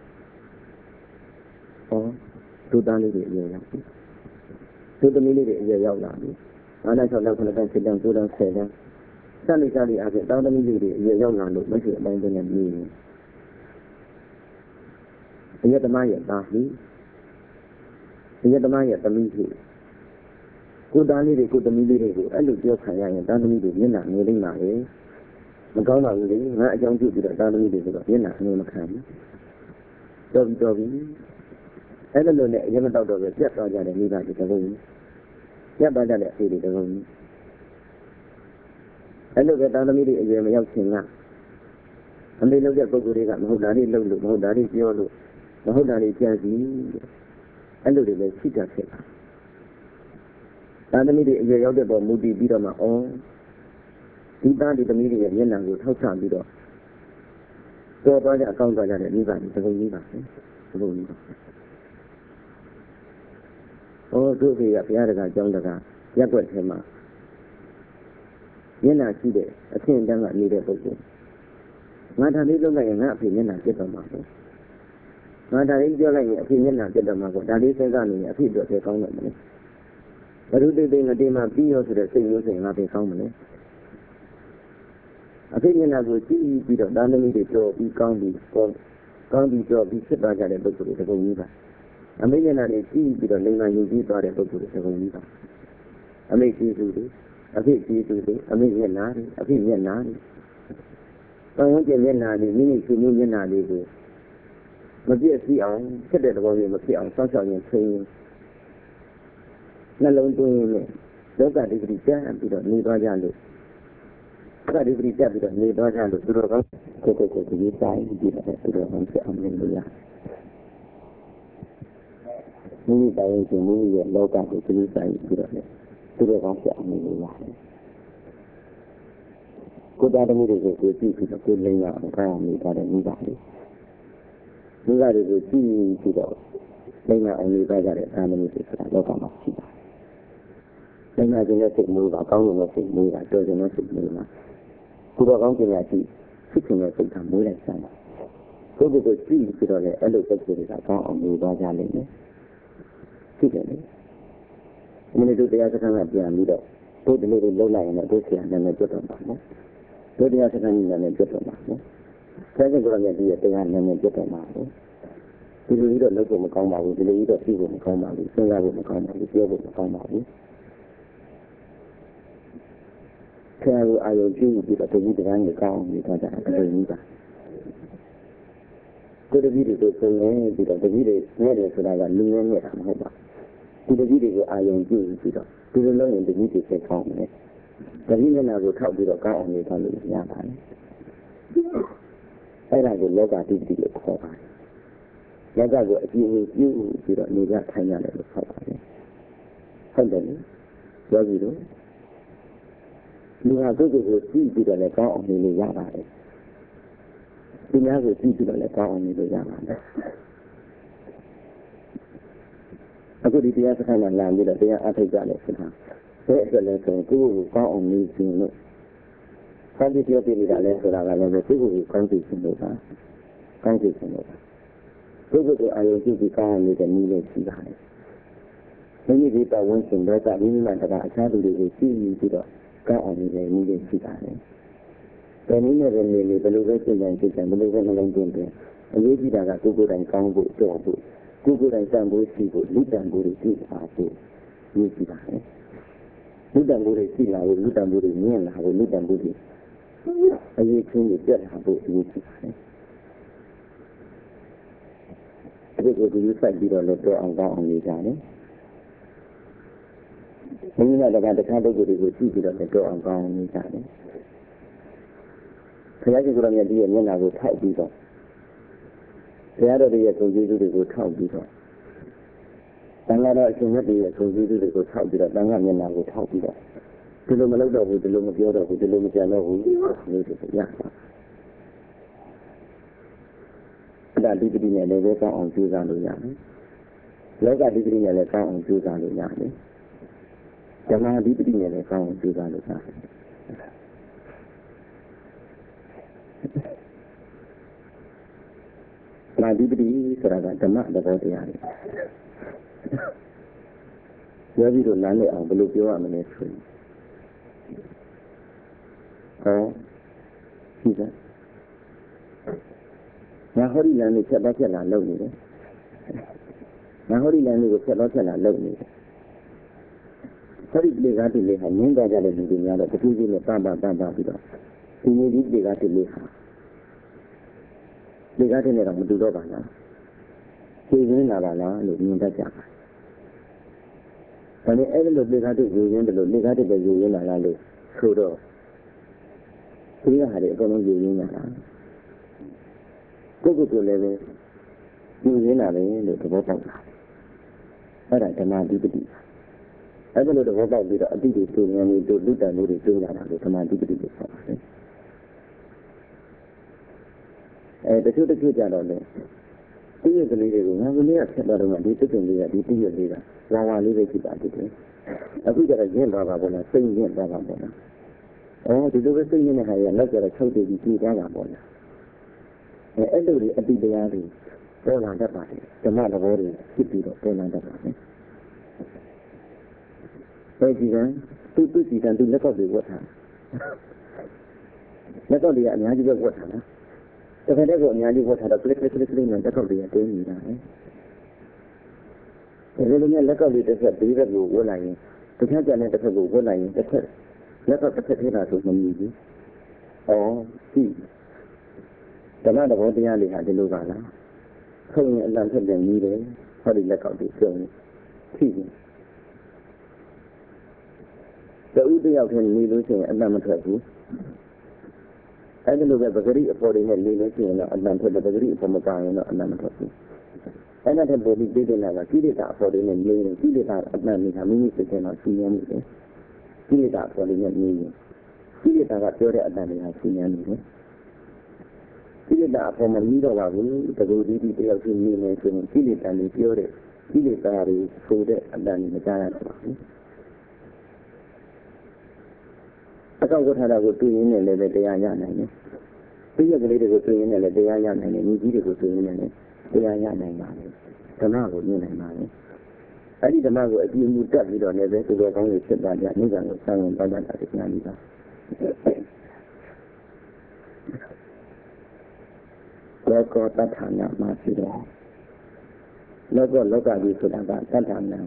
ဟောသူသားလေးတွေအရင်ရောက်ပြီသူသမီးလေးတွေအရင်ရောက်လာပြီအားနဲ့၆လောက်ခဏတန်းစစ်တန်း၉တန်းဆယ်တန်းစလိစလိအားဖြင့်တောင်းသမီးလေးတွေအရင်ရောက်လာလို့မရှိအတိုင်းတည်းနဲ့နေနေအယက်သမားရဲ့သားဟိအယက်သမားရဲ့သမီးဟိကိုသားလေးတွေကိုသမီးလေးတွေကိုအဲ့လိုပြောခံရရင်တောင်းသမီးတွေမျက်နှာငယ်လိမ့်ပါလေမကောင်းပါဘူးလေငါအကြောင်းပြုပြီးတော့တောင်းသမီးတွေဆိုတော့မျက်နှာငယ်မခံဘူးတော်ပြီတော်ပြီအဲ့လိုလိုနဲ့အရင်မတော့တော့ပဲပြတ်သွားကြတယ်မိဘတွေတကုံးပြတ်သွားကြတဲ့အဖေတွေတကုံးအဲ့လိုပဲတောင်းသမီးတွေအရင်မရောက်ခင်ကအမေလုပ်တဲ့ပုဂ္ဂိုလ်တွေကမဟုတ်တာလေးလုပ်လို့မဟုတ်တာလေးပြောလို့မဟုတ်တာလေးကြံစီအဲ့လိုတွေလည်းရှိတတ်ဖြစ်တာတောင်းသမီးတွေအရင်ရောက်တဲ့ပေါ်မူတည်ပြီးတော့မှအော်ဒီသားဒီသမီးတွေရဲ့မျက်နှာကိုထောက်ချပြီးတော့တော်သွားကြအကောင်းသွားကြတဲ့မိဘတွေတကုံကြီးပါတကုံကြီးပါဟောတို့ဖေကဘုရားတကာကျောင်းတကာရက်ွက်ထဲမှာမျက်နှာရှိတဲ့အထင်တန်းကနေတဲ့ပုဂ္ဂိုလ်ငါဒါလေးလုပ်လိုက်ရင်ငါအဖေမျက်နှာပြတ်တော့မှာပေါ့ငါဒါလေးပြောလိုက်ရင်အဖေမျက်နှာပြတ်တော့မှာပေါ့ဒါလေးစဉ်းစားနေရင်အဖေတို့ပဲကောင်းတယ်မလဲဘယ်လိုတိတ်တိတ်ငတေးမှပြီးရောဆိုတဲ့စိတ်မျိုးဆိုရင်ငါပဲကောင်းမလဲအဖေမျက်နှာကိုကြည့်ပြီးတော့ဒါသမီးတွေကြောပြီးကောင်းပြီးပေါ်ကောင်းပြီးကြောပြီးဖြစ်သွားကြတဲ့ပုဂ္ဂိုလ်တွေတကုံကြီးပါအမေမျက်နှာတွေကြည့်ပြီးတော့လိမ္မာယူပြီးသွားတဲ့ပုဂ္ဂိုလ်တွေတကုံကြီးပါအမေကြည့်သူတွေအဖေကြည့်သူတွေအမေမျက်နှာတွေအဖေမျက်နှာတွေဘဝကျမျက်နှာတွေမိမိရှင်မျိုးမျက်နှာလေးကိုမပြည့်စည်အောင်ဖြစ်တဲ့သဘောမျိုးမဖြစ်အောင်စောင့်ရှောက်ရင်ချိန်ရင်နှလုံးသွင်းရင်လောကဒိဋ္ဌိတက်ပြီးတော့နေသွားကြလို့လောကဒိဋ္ဌိတက်ပြီးတော့နေသွားကြလို့သူတို့ကကိုယ်ကိုယ်ကိုဒီတိုင်းပြီးတော့သူတို့ကဖြစ်အောင်လုပ်လို့ရမိမိတိုင်းရှင်မိမိရဲ့လောကကိုဒီတိုင်းပြီးတော့သူတို့ကဖြစ်အောင်လုပ်လို့ရတယ်ကိုယ်သားသမီးတွေကိုကိုကြည့်ပြီးတော့ကိုယ်လိမ့်ရအောင်ခိုင်းအောင်နေတာတဲ့မိဘတွေမိဘတွေကိုကြည့်ပြီးတော့လိမ့်ရအောင်နေတာကြတဲ့သားသမီးတွေဆိုတာလောကမှာရှိတာလိမ့်ရခြင်းနဲ့စိတ်မျိုးပါကောင်းတဲ့စိတ်မျိုးပါတော်ခြင်းနဲ့စိတ်မျိုးပါကိုယ်တော်ကောင်းခြင်းရရှိဖြစ်ခြင်းနဲ့စိတ်ကမွေးလိုက်စမ်းတာကိုယ်ကိုကြည့်ပြီးတော့လည်းအဲ့လိုပုံစံတွေကကောင်းအောင်နေတာကြလိမ့်မယ်ရှိတယ်လေမင်းတို့တရားစခန်းကပြန်ပြီးတော့တို့ဒီလိုတွေလုပ်လိုက်ရင်တော့တို့ဆရာနာမည်ပြတ်တော့မှာနော်တို့တရားစခန်းကြီးနာမည်ပြတ်တော့မှာနော်ဆရာကကြောင့်လည်းဒီတရားနာမည်ပြတ်တော့မှာနော်ဒီလိုကြီးတော့လုပ်ဖို့မကောင်းပါဘူးဒီလိုကြီးတော့သိဖို့မကောင်းပါဘူးစဉ်းစားဖို့မကောင်းပါဘူးပြောဖို့မကောင်းပါဘူးဆရာကအာရုံပြုပြီးတော့ဒီတရားကြီးကောင်းပြီးတော့တာအရင်ကြီးပါကိုယ်တပည့်တွေကိုပုံနေပြီးတော့တပည့်တွေနဲ့တယ်ဆိုတာကလူငယ်နဲ့တာမဟုတ်ပါဘူးဒီတပည့်တွေကိုအာရုံပြုပြီးတော့ဒီလိုလုပ်ရင်တပည့်တွေဆက်ကောင်းတယ်တပည့်မျက်နှာကိုထောက်ပြီးတော့ကောင်းအောင်နေသွားလို့ရပါတယ်အဲ့ဒါကိုလောကတိတိလို့ခေါ်ပါတယ်လောကကိုအကြည့်အမြင်ပြုပြီးတော့နေကြထိုင်ရတယ်လို့ခေါ်ပါတယ်ဟုတ်တယ်ပြောပြီးတော့လူဟာကိုယ်ကိုယ်ကိုကြည့်ပြီးတော့လည်းကောင်းအောင်နေလို့ရပါတယ်ဒီများကိုကြည့်ပြီးတော့လည်းကောင်းအောင်နေလို့ရပါတယ်အခုဒီတရားစခန်းမှာလာပြီးတော့တရားအထောက်ကြတယ်ဆိုတာဘယ်အတွက်လဲဆိုရင်ကိုယ်ကိုကောင်းအောင်နေခြင်းလို့ကောင်းပြီးပြောပြနေတာလဲဆိုတာကလည်းကိုယ်ကိုကောင်းသိခြင်းလို့ပါကောင်းသိခြင်းလို့ပါကိုယ်ကိုအာရုံပြုပြီးကောင်းအောင်နေတဲ့နည်းလေးရှိပါတယ်မိမိဒီပတ်ဝန်းကျင်တော့မိမိမှတကအခြားသူတွေကိုကြည့်ပြီးတော့ကောင်းအောင်နေတဲ့နည်းလေးရှိပါတယ်ယ်နည်းနဲ့ပဲနေနေဘယ်လိုပဲစိတ်တိုင်းစိတ်တိုင်းဘယ်လိုပဲနှလုံးသွင်းတယ်အရေးကြီးတာကကိုယ်ကိုယ်တိုင်ကောင်းဖို့တော်ဖို့ကိုယ်ကိုယ်တိုင်စံဖို့ရှိဖို့လူတန်ဖို့တွေသိပါဖို့ရည်ကြည်ပါတယ်လူတန်ဖို့တွေရှိလာဖို့လူတန်ဖို့တွေမြင်လာဖို့လူတန်ဖို့တွေအရေးချင်းတွေပြတ်လာဖို့ရည်ကြည်ပါတယ်ဒီကိုဒီစိုက်ပြီးတော့လည်းတော့အောင်ကောင်းအောင်နေကြတယ်ဘုရားတော်ကတခါပုဂ္ဂိုလ်တွေကိုကြည့်ပြီးတော့လည်းတော့အောင်ကောင်းအောင်နေကြတယ်ဘုရားရှင်ကိုယ်တော်မြတ်ကြီးရဲ့မျက်နှာကိုထောက်ပြီးတော့ဘုရားတော်ရဲ့ဂုဏ်ကျေးဇူးတွေကိုထောက်ပြီးတော့တန်ခါတော်အရှင်မြတ်ရဲ့ဂုဏ်ကျေးဇူးတွေကိုထောက်ပြီးတော့တန်ခါမျက်နှာကိုထောက်ပြီးတော့ဒီလိုမလုပ်တော့ဘူးဒီလိုမပြောတော့ဘူးဒီလိုမကြံတော့ဘူးလို့ဆိုရတာအဲ့ဒါဒီပတိနဲ့လည်းပဲကောင်းအောင်ကြိုးစားလို့ရတယ်လောကဒီပတိနဲ့လည်းကောင်းအောင်ကြိုးစားလို့ရတယ်ဓမ္မဒီပတိနဲ့လည်းကောင်းအောင်ကြိုးစားလို့ရတယ်မာဒီပတိဆိုတာကဓမ္မသဘောတရားတွေပြောပြီးတော့နားလည်အောင်ဘယ်လိုပြောရမလဲဆိုရင်ဟောရှိတယ်ငါဟောဒီလမ်းကိုဖြတ်တော့ဖြတ်လာလုပ်နေတယ်ငါဟောဒီလမ်းကိုဖြတ်တော့ဖြတ်လာလုပ်နေတယ်ဟောဒီလေကားတိလေးဟာငင်းကြကြတဲ့လူတွေများတော့တခုချင်းနဲ့ပပပပပြီးတော့ဒီမျိုးကြီးလေကားတိလေးဟာလေကားတိနဲ့တော့မတူတော့ပါလားရှင်းရင်းလာပါလားလို့မြင်တတ်ကြပါဒါနဲ့အဲ့လိုလေကားတိရေရင်းတယ်လို့လေကားတိပဲရေရင်းလာလားလို့ဆိုတော့ဒီကဟာတွေအကုန်လုံးရေရင်းလာတာကိုယ်ကိုယ်ကိုလည်းပဲရေရင်းလာတယ်လို့သဘောပေါက်တာအဲ့ဒါဓမ္မဓိပတိအဲ့ဒါလို့သဘောပေါက်ပြီးတော့အတိတ်တွေသူဉာဏ်တွေတို့လူတန်တွေတွေးလာတာလို့ဓမ္မဓိပတိလို့ခေါ်ပါတယ်အဲတချို့တချို့ကြတော့လေဒီရကလေးတွေကိုငါကလေးကဆက်တော့မှဒီตึกတင်လေးကဒီတိရလေးကဝါဝါလေးပဲဖြစ်ပါသေးတယ်အခုကျတော့ရင့်သွားပါဘောလားစိတ်ရင့်သွားပါဘောလားအော်ဒီလိုပဲစိတ်ရင့်တဲ့ခါကျတော့လက်ကျတော့ချုပ်တည်ပြီးကြည်သွားပါဘောလားအဲအဲ့လိုတွေအတိတရားတွေပေါ်လာတတ်ပါတယ်ဓမ္မသဘောတွေဖြစ်ပြီးတော့ပေါ်လာတတ်ပါတယ်ပဲကြည်တယ်သူသူကြည်တယ်သူလက်ကောက်တွေဝတ်ထားလက်ကောက်တွေကအများကြီးပဲဝတ်ထားနော်တခါတည်းကအများကြီးဝတ်ထားတော့ကလစ်ကလစ်ကလစ်ကလစ်နဲ့လက်ကောက်တွေကတင်းနေတာပဲဒီလိုမျိုးလက်ကောက်တွေတစ်ဆက်ဒီဘက်ကိုဝတ်လိုက်ရင်တစ်ခါကျန်တဲ့တစ်ခါကိုဝတ်လိုက်ရင်တစ်ခါလက်ကောက်တစ်ခါထဲတာဆိုမမြည်ဘူး။အော်ကြည့်ဓမ္မသဘောတရားလေးဟာဒီလိုပါလား။ခုံရင်အလံထက်တယ်ကြီးတယ်ဟောဒီလက်ကောက်တွေပြုံးကြည့်တယ်တူတယောက်ထဲနေလို့ရှိရင်အလံမထွက်ဘူးအဲ့ဒီလိုပဲပဂရိအပေါ်တွေနဲ့နေလို့ရှိရင်တော့အလံထွက်တယ်ပဂရိအပေါ်မပါရင်တော့အလံမထွက်ဘူးအဲ့ဒါတဲ့ပေါ်ပြီးပြည်တယ်လားကိလေသာအပေါ်တွေနဲ့နေရင်ကိလေသာအလံနေတာမိမိစိတ်ထဲမှာရှင်းရမှုတယ်ကိလေသာအပေါ်တွေနဲ့နေရင်ကိလေသာကပြောတဲ့အလံတွေဟာရှင်းရနေတယ်ကိလေသာအပေါ်မှာပြီးတော့ပါဘူးတကူဒီဒီတယောက်ရှိနေနေဆိုရင်ကိလေသာတွေပြောတဲ့ကိလေသာတွေဆိုတဲ့အလံတွေမကြားရတော့ပါဘူးအကောက်ဝတ်ထားတာကိုတွေ့ရင်းနဲ့လည်းတရားရနိုင်တယ်။ပြည့်ရကလေးတွေကိုတွေ့ရင်းနဲ့လည်းတရားရနိုင်တယ်။ညီကြီးတွေကိုတွေ့ရင်းနဲ့လည်းတရားရနိုင်ပါတယ်။ဓမ္မကိုမြင်နိုင်ပါတယ်။အဲဒီဓမ္မကိုအပြည့်အမှုတက်ပြီးတော့လည်းပဲသူတော်ကောင်းတွေဖြစ်သွားကြ။နိဗ္ဗာန်ကိုစောင့်ဝင်သွားကြတာတရားကြီးပါ။လောကတထာနာမှာရှိတယ်။လောကလောကကြီးဆိုတာကတထာနာ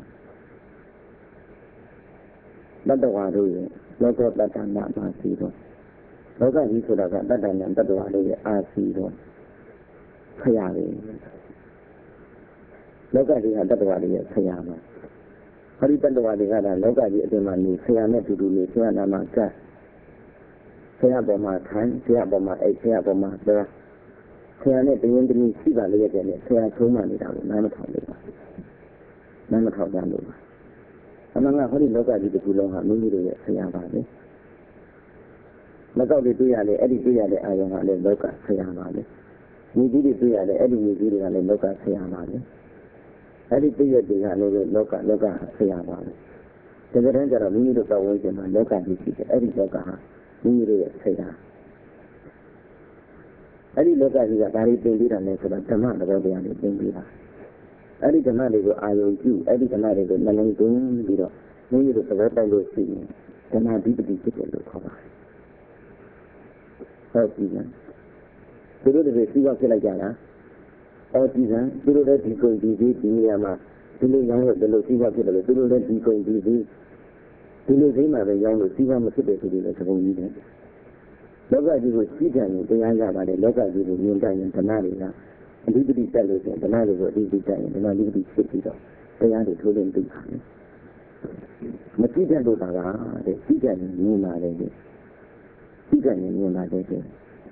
တတ္တဝါတို့ရဲ့လောကတတ္တနာမှာရှိတော့လောကကြီးဆိုတာကတတ္တနာတတ္တဝါလေးရဲ့အာရှိတော့ဖရာပဲလောကကြီးဟာတတ္တဝါလေးရဲ့ဖရာပါဟောဒီတတ္တဝါတွေကလည်းလောကကြီးအတွင်းမှာနေဖရာနဲ့တူတူနေဖရာနာမှာကတ်ဖရာပေါ်မှာထိုင်ဖရာပေါ်မှာအိတ်ဖရာပေါ်မှာတော့ဖရာနဲ့တရင်တည်းရှိပါလေရဲ့တဲ့ဖရာချုံးမှနေတာကိုနားမထောင်လို့ပါနားမထောင်ကြလို့ပါအမှန်ကဟောဒီလောကကြီးတစ်ခုလုံးဟာမိမိတို့ရဲ့ဆရာပါပဲမကောက်တွေတွေ့ရတယ်အဲ့ဒီတွေ့ရတဲ့အာရုံကလည်းလောကဆရာပါပဲညီကြီးတွေတွေ့ရတယ်အဲ့ဒီညီကြီးတွေကလည်းလောကဆရာပါပဲအဲ့ဒီတွေ့ရတွေကလည်းလောကလောကဆရာပါပဲတကယ်တမ်းကျတော့မိမိတို့ပတ်ဝန်းကျင်မှာလောကကြီးရှိတယ်အဲ့ဒီလောကဟာမိမိတို့ရဲ့ဆရာအဲ့ဒီလောကကြီးကဒါတွေသင်ပြီးတာလဲဆိုတော့ဓမ္မသဘောတရားတွေသင်ပြီးတာအဲ့ဒီဓမ္မတွေကိုအာယုံပြုအဲ့ဒီဓမ္မတွေကိုနှလုံးသွင်းပြီးတော့မိမိတို့သဘောပေါက်လို့ရှိရင်ဓမ္မဓိပတိဖြစ်တယ်လို့ခေါ်ပါတယ်ဟောကြည့်စမ်းသူတို့တွေစီးပွားဖြစ်လိုက်ကြတာဟောကြည့်စမ်းသူတို့လည်းဒီကုန်ဒီဒီဒီနေရာမှာဒီလိုရောင်းလို့ဒီလိုစီးပွားဖြစ်တယ်လို့သူတို့လည်းဒီကုန်ဒီဒီဒီလိုစိမ်းမှာပဲရောင်းလို့စီးပွားမဖြစ်တဲ့သူတွေလည်းသဘုံကြီးတယ်လောကကြီးကိုစီးတယ်ရင်တရားရပါတယ်လောကကြီးကိုမြင်တတ်ရင်ဓမ္မတွေကအဓိပတိတက်လို့ဆိုရင်ဓမ္မတွေကိုအဓိပတိတက်ရင်ဓမ္မအဓိပတိဖြစ်ပြီးတော့တရားတွေထိုးလင်းသိပါတယ်မကြည့်တတ်လို့ပါကတဲ့ကြည့်တယ်မြင်ပါတယ်ကြည့်တယ်မြင်ပါတယ်တဲ့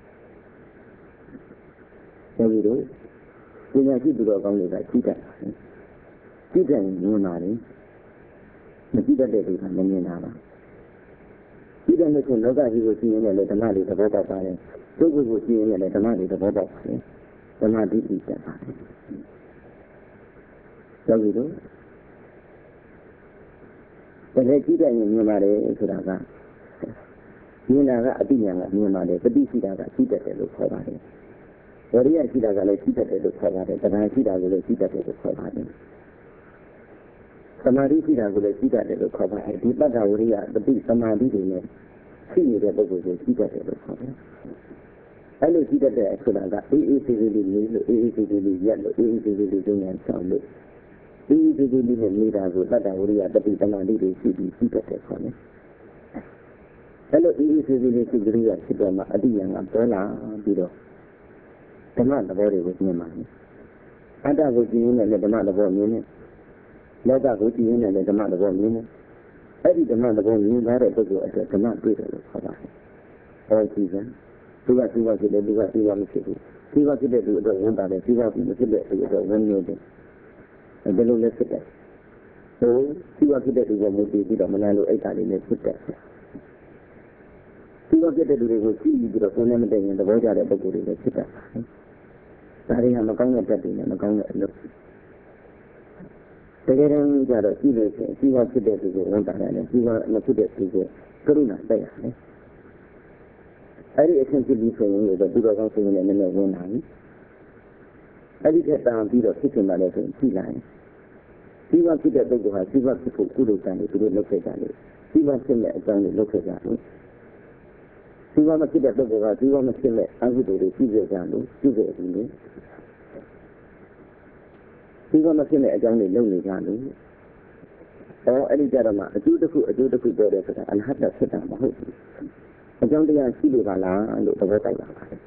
အဲဒီလိုပညာရှိသူတော်ကောင်းတွေကကြည့်တတ်တယ်ကြည့်တယ်မြင်ပါတယ်မကြည့်တတ်တဲ့သူကမမြင်တာပါကြည့်တယ်လို့ဆိုလောကကြီးကိုသိရင်လည်းဓမ္မတွေသဘောပေါက်ပါတယ်ပုဂ္ဂိုလ်ကိုသိရင်လည်းဓမ္မတွေသဘောပေါက်ပါတယ်ဓမ္မတိတိတက်ပါတယ်ယောဂီတို့တကယ်ကြည့်တယ်မြင်ပါတယ်ဆိုတာကမြင်တာကအတိညာကမြင်ပါတယ်ပฏิရှိတာကကြည့်တတ်တယ်လို့ခေါ်ပါတယ်ဝရိယရှိတာကလည်းကြည့်တတ်တယ်လို့ခေါ်ပါတယ်တရားရှိတာကိုလည်းကြည့်တတ်တယ်လို့ခေါ်ပါတယ်သမာဓိရှိတာကိုလည်းကြည့်တတ်တယ်လို့ခေါ်ပါတယ်ဒီပတ္တဝရိယပฏิသမာဓိတွေနဲ့ရှိနေတဲ့ပုဂ္ဂိုလ်ကိုကြည့်တတ်တယ်လို့ခေါ်ပါတယ်အဲ့လိုကြည့်တတ်တဲ့ဆိုတာကအေးအေးသေးသေးလေးလေးလို့အေးအေးသေးသေးလေးရက်လို့အေးအေးသေးသေးလေးကျုံညာဆောင်လို့အေးအေးသေးသေးလေးနဲ့နေတာကိုပတ္တဝရိယပฏิသမာဓိတွေရှိပြီးကြည့်တတ်တယ်ခေါ်တယ်အဲ့လိုအေးအေးသေးသေးလေးရှိကြရဖြစ်တော့မှအတိယံကပေါ်လာပြီးတော့ဓမ္မသဘောတွေကိုမြင်ပါမယ်အတ္တကိုကြည့်ရင်လည်းဓမ္မသဘောမြင်တယ်လောကကိုကြည့်ရင်လည်းဓမ္မသဘောမြင်တယ်အဲ့ဒီဓမ္မသဘောမြင်တဲ့ပုဂ္ဂိုလ်အတွက်ဓမ္မတွေ့တယ်လို့ခေါ်ပါတယ်ဟောကြည့်စမ်းသူကသူကဖြစ်တယ်သူကသူကမဖြစ်ဘူးသူကဖြစ်တဲ့သူအတွက်ဝန်တာတယ်သူကမဖြစ်တဲ့သူအတွက်ဝန်နေတယ်ဘယ်လိုလဲဖြစ်တယ်ဟိုသူကဖြစ်တဲ့သူကမူတည်ပြီးတော့မနာလို့အိတ်တာလေးနဲ့ဖြစ်တယ်သူကဖြစ်တဲ့သူတွေကိုကြည့်ပြီးတော့ကိုယ်နဲ့မတည့်ရင်သဘောကျတဲ့ပုဂ္ဂိုလ်တွေလည်းဖြစ်တယ်ဒါတွေကမကောင်းတဲ့တက်တွေနဲ့မကောင်းတဲ့အလုပ်တကယ်တမ်းကျတော့ကြည့်လို့ရှိရင်သူကဖြစ်တဲ့သူကိုဝန်တာတယ်သူကမဖြစ်တဲ့သူကိုကရုဏာတိုက်ရတယ်အဲ့ဒီအချင်းဖြစ်ပြီးဆိုရင်လည်းသူတော်ကောင်းဆိုရင်လည်းနည်းနည်းဝင်လာပြီအဲ့ဒီကတန်ပြီးတော့ဖြစ်နေမှလည်းဆိုရင်ကြည့်လိုက်စီဝါဖြစ်တဲ့ပုဂ္ဂိုလ်ဟာစီဝါဖြစ်ဖို့ကုသိုလ်တန်တွေသူတို့လုပ်ခဲ့ကြတယ်စီဝါဖြစ်တဲ့အကြောင်းတွေလုပ်ခဲ့ကြတယ်စီဝါမဖြစ်တဲ့ပုဂ္ဂိုလ်ကစီဝါမဖြစ်တဲ့အကုသိုလ်တွေပြုခဲ့ကြလို့ပြုခဲ့တယ်လေစီဝါမဖြစ်တဲ့အကြောင်းတွေလုပ်နေကြလို့အော်အဲ့ဒီကြတော့မှအကျိုးတစ်ခုအကျိုးတစ်ခုပေါ်တယ်ဆိုတာအလဟတ်ဖြစ်တာမဟုတ်ဘူးအကြောင်းတရားရှိလို့ပါလားလို့သဘောတိုက်ပါပါတယ်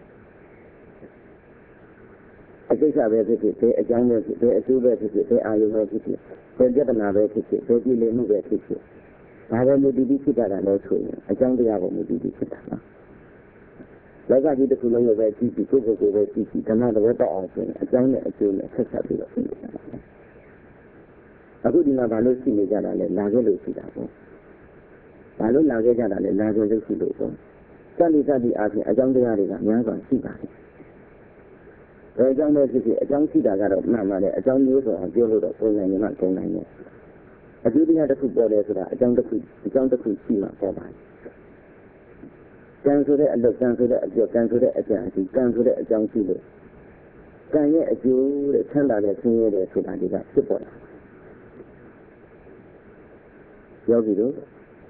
အကိစ္စပဲဖြစ်ဖြစ်ဘယ်အကြောင်းပဲဖြစ်ဘယ်အကျိုးပဲဖြစ်ဖြစ်ဘယ်အာယုပဲဖြစ်ဖြစ်ဘယ်ပြဿနာပဲဖြစ်ဖြစ်ဘယ်ကြည်လင်မှုပဲဖြစ်ဖြစ်ဒါပဲမူတည်ပြီးဖြစ်တာလည်းဆိုရင်အကြောင်းတရားကိုမူတည်ပြီးဖြစ်တာပါလောကကြီးတစ်ခုလုံးကိုပဲကြည့်ကြည့်ကိုယ်ကိုယ်ကိုပဲကြည့်ကြည့်ဓမ္မသဘောပေါက်အောင်ဆိုရင်အကြောင်းနဲ့အကျိုးနဲ့ဆက်ဆက်ပြီးတော့ဖြစ်နေတာပါအခုဒီမှာဘာလို့ရှိနေကြတာလဲလာခဲ့လို့ရှိတာပေါ့ဘာလို့လာခဲ့ကြတာလဲလာခဲ့လို့ရှိလို့ပေါ့စသည်စသည်အားဖြင့်အကြောင်းတရားတွေကများစွာရှိပါတယ်ဘယ်အကြောင်းပဲဖြစ်ဖြစ်အကြောင်းရှိတာကတော့မှန်ပါတယ်အကြောင်းမျိုးဆိုအောင်ပြောလို့တော့ပုံနိုင်ရင်မှပုံနိုင်တယ်အကျိုးတရားတစ်ခုပေါ်တယ်ဆိုတာအကြောင်းတစ်ခုအကြောင်းတစ်ခုရှိမှပေါ်ပါတယ်ကံဆိုတဲ့အလုပ်ကံဆိုတဲ့အကျိုးကံဆိုတဲ့အကျံအစီကံဆိုတဲ့အကြောင်းရှိလို့ကံရဲ့အကျိုးတဲ့ဆန္ဒနဲ့ဆင်းရဲတယ်ဆိုတာဒီကဖြစ်ပေါ်လာယောဂီတို့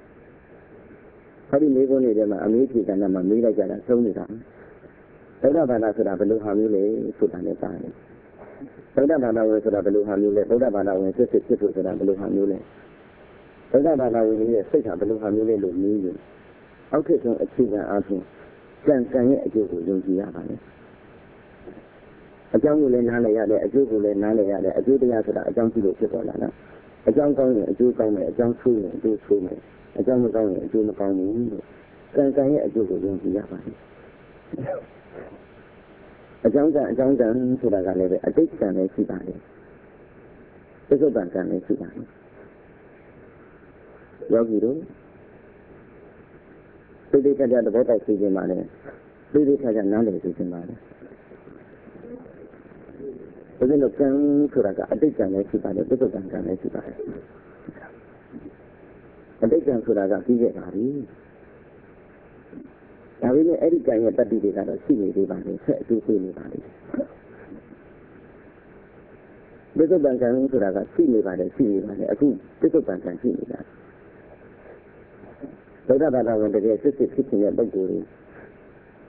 အဲ့ဒီမိဘတွေမှာအမေးဖြေကဏ္ဍမှာမေးလိုက်ကြတာသုံးနေတာဗုဒ္ဓဘာသာဆိုတာဘယ်လိုဟာမျိုးလဲဆိုတာလည်းပါတယ်ဗုဒ္ဓဘာသာဝင်ဆိုတာဘယ်လိုဟာမျိုးလဲဗုဒ္ဓဘာသာဝင်ဖြစ်ဖြစ်ဖြစ်ဖို့ဆိုတာဘယ်လိုဟာမျိုးလဲဗုဒ္ဓဘာသာဝင်ရဲ့စိတ်ဟာဘယ်လိုဟာမျိုးလဲလို့မေးရင်အောက်ထစ်ဆုံးအခြေခံအားဖြင့်ကံကံရဲ့အကျိုးကိုယုံကြည်ရပါတယ်အကြောင်းကိုလည်းနားလည်ရတယ်အကျိုးကိုလည်းနားလည်ရတယ်အကျိုးတရားဆိုတာအကြောင်းရှိလို့ဖြစ်ပေါ်လာတာအကြောင်းကောင်းရင်အကျိုးကောင်းမယ်အကြောင်းဆိုးရင်အကျိုးဆိုးမယ်အကြောင်းမကောင်းရင်အကျိုးမကောင်းဘူးလို့ကံကံရဲ့အကျိုးကိုယုံကြည်ရပါတယ်အကြောင်းကံအကြောင်းကံဆိုတာကလည်းပဲအတိတ်ကံလည်းရှိပါတယ်သစ္စာကံလည်းရှိပါတယ်ယောဂီတို့သိသိချာချာသဘောပေါက်သိခြင်းပါလေသိသိချာချာနားလည်သိခြင်းပါလေဒါကြောင့်ကံဆိုတာကအတိတ်ကံလည်းရှိပါတယ်သစ္စာကံကံလည်းရှိပါတယ်အတိတ်ကံဆိုတာကပြီးခဲ့ပါပြီဒါပေမဲ့အဲ့ဒီကံရဲ့တတ္တိတွေကတော့ရှိနေသေးပါလေဆက်အကျိုးပေးနေပါလေသစ္စာကံကံဆိုတာကရှိနေပါတယ်ရှိနေပါတယ်အခုသစ္စာကံကံရှိနေတာဗုဒ္ဓဘာသာဝင်တကယ်စစ်စစ်ဖြစ်နေတဲ့ပုဂ္ဂိုလ်တွေ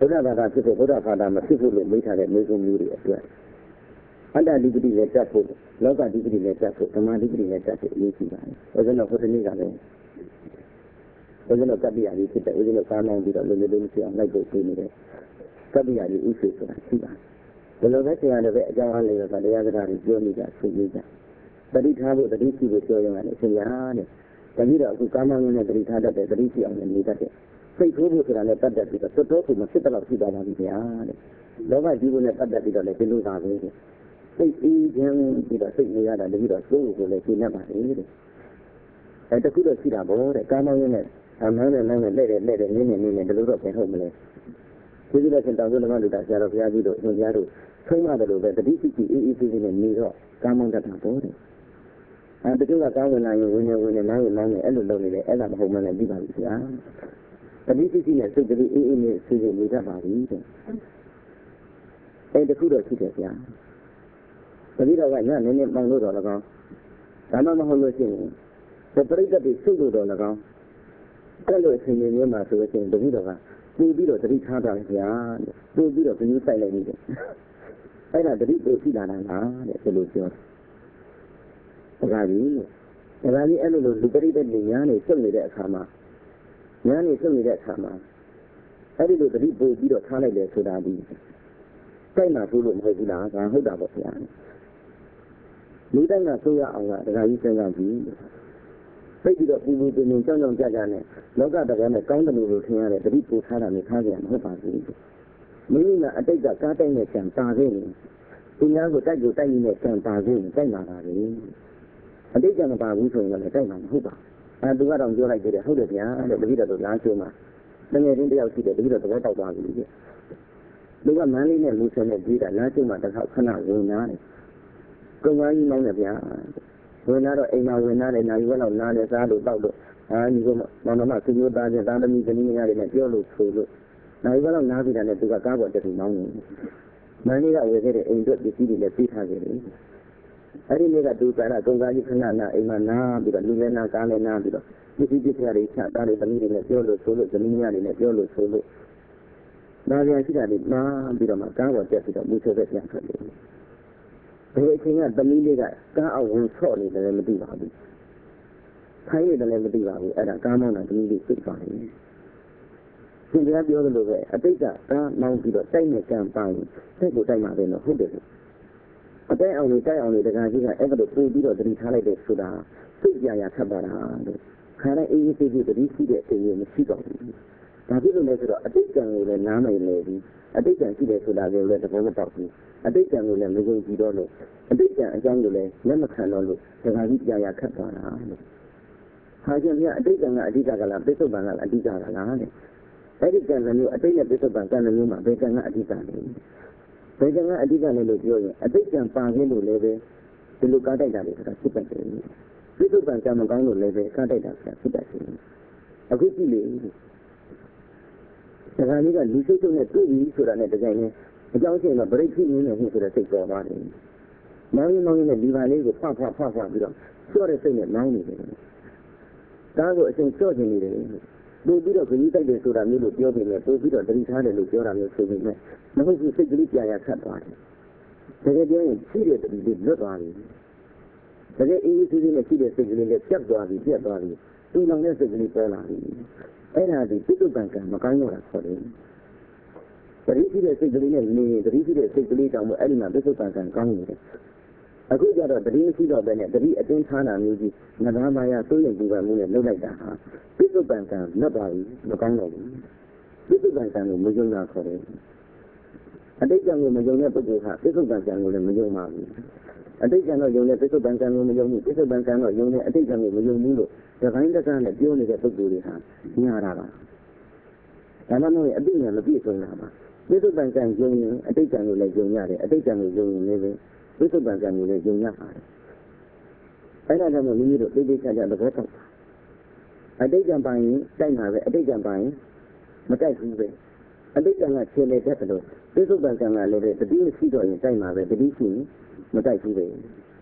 ဘုရားဘာသာဖြစ်ဖို့ဘုရားဘာသာမဖြစ်ဖို့လို့မိထားတဲ့မျိုးစုံမျိုးတွေအတွက်အတ္တဓိပတိလည်းတတ်ဖို့လောကဓိပတိလည်းတတ်ဖို့ဓမ္မဓိပတိလည်းတတ်ဖို့အရေးကြီးပါတယ်။ဦးဇင်းတို့ဘုရားနည်းကလည်းဦးဇင်းတို့ကပ္ပိယကြီးဖြစ်တဲ့ဦးဇင်းတို့ကားမောင်းပြီးတော့လူလူလေးမရှိအောင်လိုက်ဖို့ပြင်နေတဲ့ကပ္ပိယကြီးဥစ္စေဆိုတာရှိပါတယ်။ဘယ်လိုပဲတရားတွေပဲအကြောင်းအားလေးတော့တရားစကားတွေပြောနေကြဆွေးနွေးကြတတိထားဖို့တတိရှိဖို့ပြောရရင်လည်းအရှင်ရတဲ့တတိတော့အခုကားမောင်းနေတဲ့တတိထားတတ်တဲ့တတိရှိအောင်လည်းနေတတ်တဲ့စိတ်ထိုးဖို့ဆိုတာလည်းတတ်တတ်ပြီးတော့တော်တော်ကိုမဖြစ်တော့ဖြစ်သွားပါပြီဗျာတဲ့လောဘကြီးဖို့နဲ့တတ်တတ်ပြီးတော့လည်းဒီလိုသာပဲတဲ့စိတ်အေးချမ်းပြီးတော့စိတ်နေရတာတတိတော့စိုးကိုလည်းရှင်းနေပါလေတဲ့အဲတခုတော့ရှိတာပေါ့တဲ့ကားမောင်းနေတဲ့အမှန်နဲ့မှန်နဲ့လက်တဲ့လက်တဲ့နင်းနေနေနဲ့ဒီလိုတော့ပြန်ဟုတ်မလဲဒီလိုလည်းစင်တောင်စုလမလူတာဆရာတော်ဘုရားကြီးတို့အရှင်ဘုရားတို့ဆုံးမတယ်လို့ပဲတတိရှိရှိအေးအေးဆေးဆေးနဲ့နေတော့ကားမောင်းတတ်တာပေါ့တဲ့အဲတချို့ကကားဝင်လာရင်ဝင်နေဝင်နေနားရင်နားနေအဲ့လိုလုပ်နေတယ်အဲ့ဒါမဟုတ်မှလည်းပြီးပါပြီဗျာတတိရှိရှိနဲ့စိတ်ကလေးအေးအေးနဲ့ဆေးဆေးနေတတ်ပါပြီတဲ့အဲတခုတော့ရှိတယ်ဗျာတတိတော်ကညနေနေမှောင်လို့တော့၎င်းဒါမှမဟုတ်လို့ရှိရင်ဒီပရိသတ်တွေစုလို့တော့၎င်းအဲ့လိုအချိန်မျိုးမှာဆိုလို့ရှိရင်တတိတော်ကပူပြီးတော့တတိထားတာဗျာပူပြီးတော့ဘယ်လိုစိုက်လိုက်နေတယ်အဲ့ဒါတတိပိုရှိလာတာလားတဲ့ဆိုလို့ပြောတယ်ဒါကြီးဒါကြီးအဲ့လိုလိုလူပရိသတ်တွေညာနေစုနေတဲ့အခါမှာညာနေစုနေတဲ့အခါမှာအဲ့ဒီလိုတတိပိုပြီးတော့ထားလိုက်တယ်ဆိုတာဒီစိုက်မှာဆိုလို့မဟုတ်ဘူးလားဒါဟုတ်တာပေါ့ဗျာလူတိုင်းကဆိုရအောင်ကဒါကြီးစဉ်းစားကြည့်စိတ်ပြီးတော့ပူပူပင်ပင်ကြောင်ကြောင်ကြကြနဲ့လောကတရားနဲ့ကောင်းတယ်လို့ထင်ရတဲ့တတိပိုထားတာမျိုးထားကြရမှာမဟုတ်ပါဘူးမိမိကအတိတ်ကကားတိုက်နဲ့ကြံပါခဲ့ရင်သူများကိုတိုက်ကိုတိုက်ရင်းနဲ့ကြံပါခဲ့ရင်တိုက်မှာပါပဲအတိတ်ကမပါဘူးဆိုရင်လည်းတိုက်မှာမဟုတ်ပါအဲသူကတော့ပြောလိုက်တယ်ဟုတ်တယ်ဗျာတဲ့တတိတော်လားကျုံမှာတကယ်ချင်းတယောက်ရှိတယ်တတိတော်သဘောပေါက်သွားပြီတဲ့လူကမန်းလေးနဲ့လူဆယ်နဲ့ပြေးတာလားကျုံမှာတစ်ခါခဏဝင်လာတယ်ကုန်းကားကြီးမောင်းတယ်ဗျာဝင်လာတော့အိမ်မှာဝင်လာတယ်နိုင်ဝက်လောက်နားတယ်စားလို့တောက်လို့အာညီကမောင်နှမသူမျိုးသားချင်းသားသမီးဇနီးမယားတွေနဲ့ပြောလို့ဆိုလို့နိုင်ဝက်လောက်နားပြီးတာနဲ့သူကကားပေါ်တက်ပြီးမောင်းနေတယ်မန်းလေးကဝယ်ခဲ့တဲ့အိမ်အတွက်ပစ္စည်းတွေလည်းပြေးထားခဲ့တယ်အဲ့ဒီနေ့ကသူကလည်းကုန်းကားကြီးခဏနာအိမ်မှာနားပြီးတော့လူလည်းနာကားလည်းနားပြီးတော့ပစ္စည်းပစ္စည်းတွေချတာတွေသမီးတွေနဲ့ပြောလို့ဆိုလို့ဇနီးမယားတွေနဲ့ပြောလို့ဆိုလို့နားပြန်ရှိတာတွေနားပြီးတော့မှကားပေါ်တက်ပြီးတော့မူဆိုတဲ့ပြန်ထွက်တယ်ဘယ်အချိန်ကသမီးလေးကကားအဝင်ဆော့နေတယ်လည်းမသိပါဘူးခိုင်းနေတယ်လည်းမသိပါဘူးအဲ့ဒါကားမောင်းတာသမီးလေးစိတ်ပါတယ်ရှင်ပြပြောသလိုပဲအတိတ်ကကားမောင်းပြီးတော့တိုက်နေကြံပါရင်စိတ်ကိုတိုက်မှာပဲနော်ဟုတ်တယ်အတိုက်အောင်လေးတိုက်အောင်လေးတခါကြီးကအဲ့ဒါလိုပို့ပြီးတော့တတိထားလိုက်တဲ့ဆိုတာစိတ်ကြရထပ်ပါတာလို့ခါတိုင်းအေးအေးဆေးဆေးတတိရှိတဲ့အချိန်မျိုးမရှိတော့ဘူးဒါဖြစ်လို့လဲဆိုတော့အတိတ်ကံကိုလည်းနားမယ်လေပြီးအတိတ်ကံရှိတယ်ဆိုတာကိုလည်းသဘောမပေါက်ဘူးအတိတ်ကံကိုလည်းမယုံကြည်တော့လို့အတိတ်ကံအကြောင်းကိုလည်းလက်မခံတော့လို့တခါကြီးကြာရခတ်သွားတာလို့ဟာကျန်ပြအတိတ်ကံကအဓိကကလားပိဿုပံကလည်းအဓိကကလားတဲ့အဲ့ဒီကံမျိုးအတိတ်နဲ့ပိဿုပံကံမျိုးမှာဘယ်ကံကအဓိကလဲဘယ်ကံကအဓိကလဲလို့ပြောရင်အတိတ်ကံပါခဲ့လို့လည်းပဲဒီလိုကားတိုက်တာတွေဆိုတာဖြစ်တတ်တယ်ပိဿုပံကံမကောင်းလို့လည်းပဲကားတိုက်တာဆိုတာဖြစ်တတ်တယ်အခုကြည့်လေဒါကလေးကလူစိတ်ဆုံးနဲ့တွေ့ပြီဆိုတာနဲ့တကယ်နဲ့အကြောင်းချင်းတော့ဗရိတ်ဖြစ်နေတယ်ဆိုတဲ့စိတ်ပေါ်ပါတယ်။မောင်ရင်မောင်ရင်နဲ့ဒီပါလေးကိုဖွားဖွားဖွားဖွားပြီးတော့ဆော့တဲ့စိတ်နဲ့မောင်းနေတယ်။ဒါကိုအချိန်ဆော့နေတယ်။ပို့ပြီးတော့ခကြီးတိုက်တယ်ဆိုတာမျိုးလို့ပြောပြီးမယ်ပို့ပြီးတော့တတိထားတယ်လို့ပြောတာမျိုးဆိုပြီးမယ်မဟုတ်ဘူးစိတ်ကလေးကြာရခတ်သွားတယ်။တကယ်ပြောရင်ရှိတဲ့တတိလေးလွတ်သွားပြီ။တကယ်အေးအေးဆေးဆေးနဲ့ရှိတဲ့စိတ်ကလေးလည်းပြတ်သွားပြီပြတ်သွားပြီ။သူ့လောင်တဲ့စိတ်ကလေးပေါ်လာပြီ။အဲ့ဒါဒီပိဿုပံကံမကောင်းတော့တာခေါ်တယ်။တတိရှိတဲ့စိတ်ကလေးနဲ့နေတတိရှိတဲ့စိတ်ကလေးတောင်မှအဲ့ဒီမှာပိဿုပံကံကောင်းနေတယ်။အခုကျတော့တတိမရှိတော့တဲ့နဲ့တတိအတင်းထားတာမျိုးကြီးငါးပါးရသိုးရင်ဒီပါမှုနဲ့လှုပ်လိုက်တာဟာပိဿုပံကံမတ်ပါဘူးမကောင်းတော့ဘူး။ပိဿုပံကံကိုမယုံတာခေါ်တယ်။အတိတ်ကံကိုမယုံတဲ့ပုဂ္ဂိုလ်ဟာပိဿုပံကံကိုလည်းမယုံပါဘူး။အတိတ်ကံတော့ယုံတဲ့ပိဿုပံကံကိုမယုံဘူးပိဿုပံကံတော့ယုံတဲ့အတိတ်ကံကိုမယုံဘူးလို့ဒီတိုင်းတက္ကနဲ့ပြောနေတဲ့ပုဂ္ဂိုလ်တွေဟာညာတာပါဒါမှမဟုတ်အတိညာမပြည့်စုံတာပါပိဿုပံကံယုံရင်အတိတ်ကံကိုလည်းယုံရတယ်အတိတ်ကံကိုယုံရင်လည်းပိဿုပံကံကိုလည်းယုံရပါတယ်အဲ့ဒါကြောင့်မိမိတို့သိသိချာချာသဘောပေါက်အတိတ်ကံပိုင်ရင်တိုက်မှာပဲအတိတ်ကံပိုင်မတိုက်ဘူးပဲအတိတ်ကံကခြေလေတတ်တယ်လို့ပိဿုပံကံကလည်းတတိမရှိတော့ရင်တိုက်မှာပဲတတိရှိရင်မတိုက်ဘူးပဲ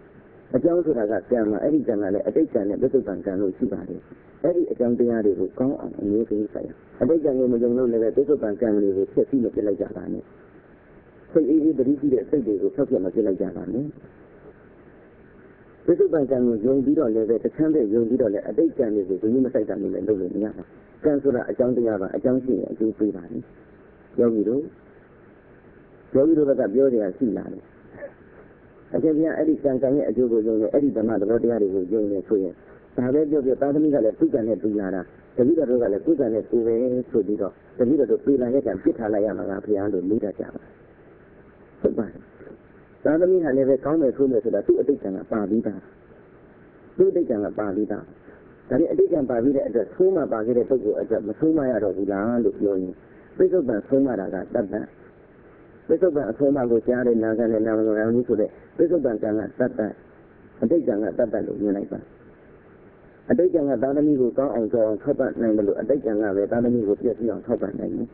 အကြောင်းဆိုတာကကံမှာအဲ့ဒီကံကလည်းအတိတ်ကံနဲ့ပြစ္ဆုတ်ကံကံလို့ရှိပါတယ်အဲ့ဒီအကြောင်းတရားတွေကိုကောင်းအောင်အမျိုးကြီးဆိုင်အတိတ်ကံကိုမကြုံလို့လည်းပြစ္ဆုတ်ကံကံတွေကိုဖြည့်ဆည်းမပြလိုက်ကြတာနဲ့စိတ်အေးအေးတတိရှိတဲ့စိတ်တွေကိုဖြောက်ပြမပြလိုက်ကြတာနဲ့ပြစ္ဆုတ်ကံကံကိုယုံပြီးတော့လည်းပဲတချမ်းတဲ့ယုံပြီးတော့လည်းအတိတ်ကံတွေကိုဘယ်လိုမဆိုင်တာမျိုးလည်းလုပ်လို့မရဘူးကံဆိုတာအကြောင်းတရားပါအကြောင်းရှိရင်အကျိုးပေးပါလေယောဂီတို့ယောဂီတို့ကပြောကြရရှိလာတယ်အကျဉ်းပြအဲ့ဒီကံကံရဲ့အကျိုးကိုယုံနေအဲ့ဒီဓမ္မသဘောတရားတွေကိုယုံနေဆိုရင်ဒါပဲပြောပြသာသမီကလည်းသူ့ကံနဲ့တူလာတာတတိယတို့ကလည်းသူ့ကံနဲ့တူပဲဆိုပြီးတော့တတိယတို့ပြေးလာတဲ့ကံပြစ်ထားလိုက်ရမှာကဘုရားလို့မိတတ်ကြပါဟုတ်ပါသာသမီကလည်းပဲကောင်းတယ်ဆိုမယ်ဆိုတာသူ့အတိတ်ကံကပါပြီးသားသူ့အတိတ်ကံကပါပြီးသားဒါပေမဲ့အတိတ်ကံပါပြီးတဲ့အတွက်သုံးမပါခဲ့တဲ့ပုဂ္ဂိုလ်အတွက်မသုံးမရတော့ဘူးလားလို့ပြောရင်ပြစ္ဆုတ်ပံသုံးမတာကတတ်တတ်ပြစ္ဆုတ်ပံအဆုံးမကိုကြားတဲ့နာကနဲ့နာမတော်မျိုးဆိုတဲ့ပြစ္ဆုတ်ပံကံကတတ်တတ်အတိတ်ကံကတတ်တတ်လို့မြင်လိုက်ပါအတိတ်ကံကသာသမီကိုကောင်းအောင်ကြောင်းထောက်ပံ့နိုင်တယ်လို့အတိတ်ကံကပဲသာသမီကိုပြည့်စုံအောင်ထောက်ပံ့နိုင်တယ်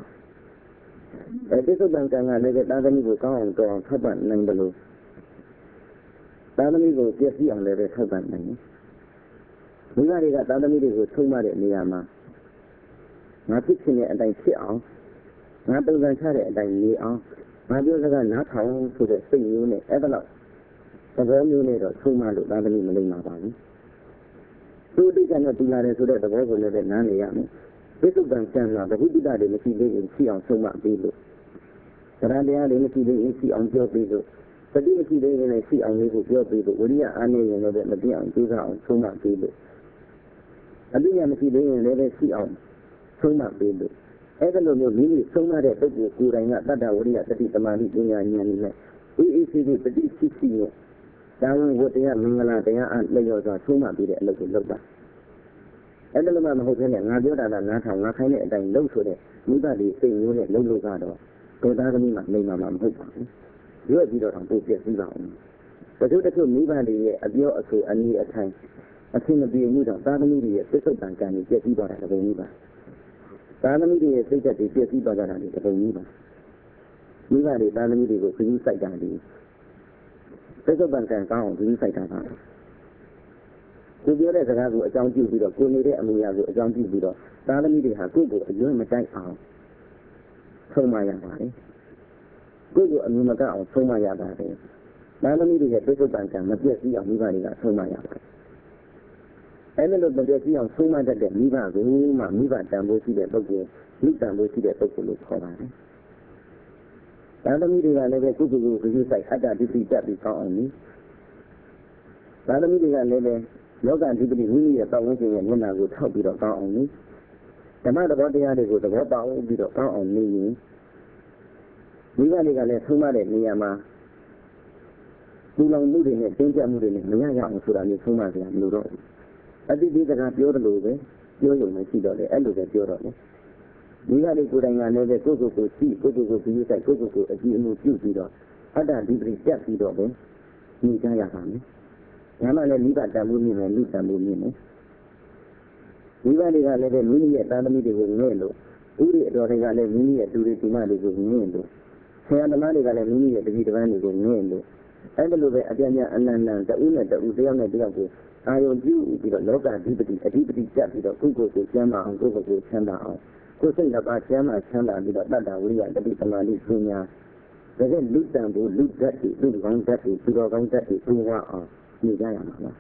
အဲပြစ္ဆုတ်ပံကံကလည်းသာသမီကိုကောင်းအောင်ကြောင်းထောက်ပံ့နိုင်တယ်လို့သာသမီကိုပြည့်စုံအောင်လည်းထောက်ပံ့နိုင်တယ်မိဘတွေကသာသမီတွေကိုဆုံးမတဲ့နေရာမှာငါဖြစ်ခြင်းတဲ့အတိုင်းဖြစ်အောင်ငါပုံစံချတဲ့အတိုင်းနေအောင်ငါပြောစကားနားထောင်ဆိုတဲ့စိတ်မျိုးနဲ့အဲ့ဒါတော့သဘောမျိုးနဲ့တော့ဆုံးမလို့သာသမီမလိမ့်ပါပါဘူးသူအတိတ်ကနဲ့တူလာတယ်ဆိုတဲ့သဘောကိုလည်းနားနေရမယ်ပြစ္ဆုတ်ကံကံကဘုဒ္ဓတာတွေမရှိသေးရင်ရှိအောင်ဆုံးမပေးလို့တရားတရားတွေမရှိသေးရင်ရှိအောင်ပြောပေးလို့ပฏิမရှိသေးရင်လည်းရှိအောင်လေးကိုပြောပေးလို့ဝိရိယအားနေရင်လည်းမပြတ်အောင်ကြိုးစားအောင်ဆုံးမပေးလို့အပိယမရှိသေးရင်လည်းရှိအောင်ဆုံးမပေးလို့အဲ့ဒါလိုမျိုးမိမိဆုံးမတဲ့ပုဂ္ဂိုလ်ကိုယ်တိုင်ကတတ္တဝိရိယတတိတမာတိပညာဉာဏ်နဲ့အေးအေးဆေးဆေးပฏิရှိရှိရဲ့ဒါဝင်ဝတ္တရားမင်္ဂလာတရားအလျော်စွာဆုံးမပေးတဲ့အလုပ်ကိုလုပ်တာအဲ့ဒါလိုမှမဟုတ်ဘဲနဲ့ငါပြောတာကငါထောင်ငါခိုင်းတဲ့အတိုင်းလုပ်ဆိုတဲ့မိဘတွေစိတ်မျိုးနဲ့လုပ်လို့ကတော့ဒေါသသမီးမှနေမှာမဟုတ်ပါဘူးရွက်ပြီးတော့ပို့ပြည့်စည်ပါအောင်တချို့တချို့မိဘတွေရဲ့အပြောအဆိုအနည်းအထိုင်အဆင်မပြေမှုကြောင့်သာသမီတွေရဲ့ပြစ္ဆုတ်တန်ကံတွေပြည့်စည်သွားတာတပုံကြီးပါသာသမီတွေရဲ့စိတ်ဓာတ်တွေပြည့်စည်သွားကြတာဒီတပုံကြီးပါမိဘတွေသာသမီတွေကိုခရီးစိုက်တာဒီပြစ္ဆုတ်တန်ကံကောင်းအောင်ခရီးစိုက်တာပါကိုပြောတဲ့စကားကိုအကြောင်းပြုပြီးတော့ကိုနေတဲ့အမူအရာကိုအကြောင်းပြုပြီးတော့သာသမီတွေဟာကိုယ့်ကိုအယွန်းမတိုက်အောင်ဆုံးမရပါတယ်ကိုယ့်ကိုအမြင်မကအောင်ဆုံးမရပါတယ်သာသမီတွေရဲ့ပြစ္ဆုတ်တန်ကံမပြည့်စည်အောင်မိဘတွေကဆုံးမရပါတယ်အဲ့လိုမပြည့်စည်အောင်ဆုံးမတတ်တဲ့မိဘကိုမှမိဘတန်ဖိုးရှိတဲ့ပုဂ္ဂိုလ်မိတန်ဖိုးရှိတဲ့ပုဂ္ဂိုလ်လို့ခေါ်ပါတယ်သာသမီတွေကလည်းပဲကုကုကိုခရီးဆိုင်အတ္တဒိဋ္ဌိတက်ပြီးကောင်းအောင်နိသာသမီတွေကလည်းပဲလောကဓိပတိမိမိရဲ့ပတ်ဝန်းကျင်ရဲ့မျက်နှာကိုထောက်ပြီးတော့ကောင်းအောင်နိဓမ္မသဘောတရားတွေကိုသဘောပေါက်ပြီးတော့ကောင်းအောင်နေရင်မိဘတွေကလည်းဆုံးမတဲ့နေရာမှာဒီလောင်မှုတွေနဲ့တင်းကျပ်မှုတွေနဲ့မရရအောင်ဆိုတာမျိုးဆုံးမကြရမလို့တော့အတိတ်ဒီစကားပြောတယ်လို့ပဲပြောရုံနဲ့ရှိတော့တယ်အဲ့လိုပဲပြောတော့တယ်မိဘတွေကိုယ်တိုင်ကလည်းပဲကိုယ့်ကိုယ်ကိုကြည့်ကိုယ့်ကိုယ်ကိုပြီးဆိုင်ကိုယ့်ကိုယ်ကိုအကြည့်အမှုပြုပြီးတော့အတ္တဓိပတိတက်ပြီးတော့ပဲညီကြရပါမယ်။ဒါမှလည်းမိဘတန်ဖိုးမြင်မယ်လူတန်ဖိုးမြင်မယ်။မိဘတွေကလည်းပဲမိမိရဲ့သားသမီးတွေကိုငဲ့လို့ဥရိအတော်တွေကလည်းမိမိရဲ့တူတွေဒီမတွေကိုငဲ့လို့ဆရာသမားတွေကလည်းမိမိရဲ့တတိတပန်းတွေကိုငဲ့လို့အဲ့ဒါလိုပဲအပြည့်အပြည့်အနန္တတဦးနဲ့တဦးတယောက်နဲ့တယောက်ကိုအာယုံပြုပြီးတော့လောကဓိပတိအဓိပတိတက်ပြီးတော့ကိုယ့်ကိုယ်ကိုကျမ်းမာအောင်ကိုယ့်ကိုယ်ကိုချမ်းသာအောင်ကိုယ်စိတ်နှစ်ပါးကျမ်းမာချမ်းသာပြီးတော့တတ္တဝိရိယတတိသမာဓိပညာဒါကလူတန်ဖို့လူဓာတ်တွေလူကောင်းဓာတ်တွေသူတော်ကောင်းဓာတ်တွေပူဝအောင်နေကြရမှာပါ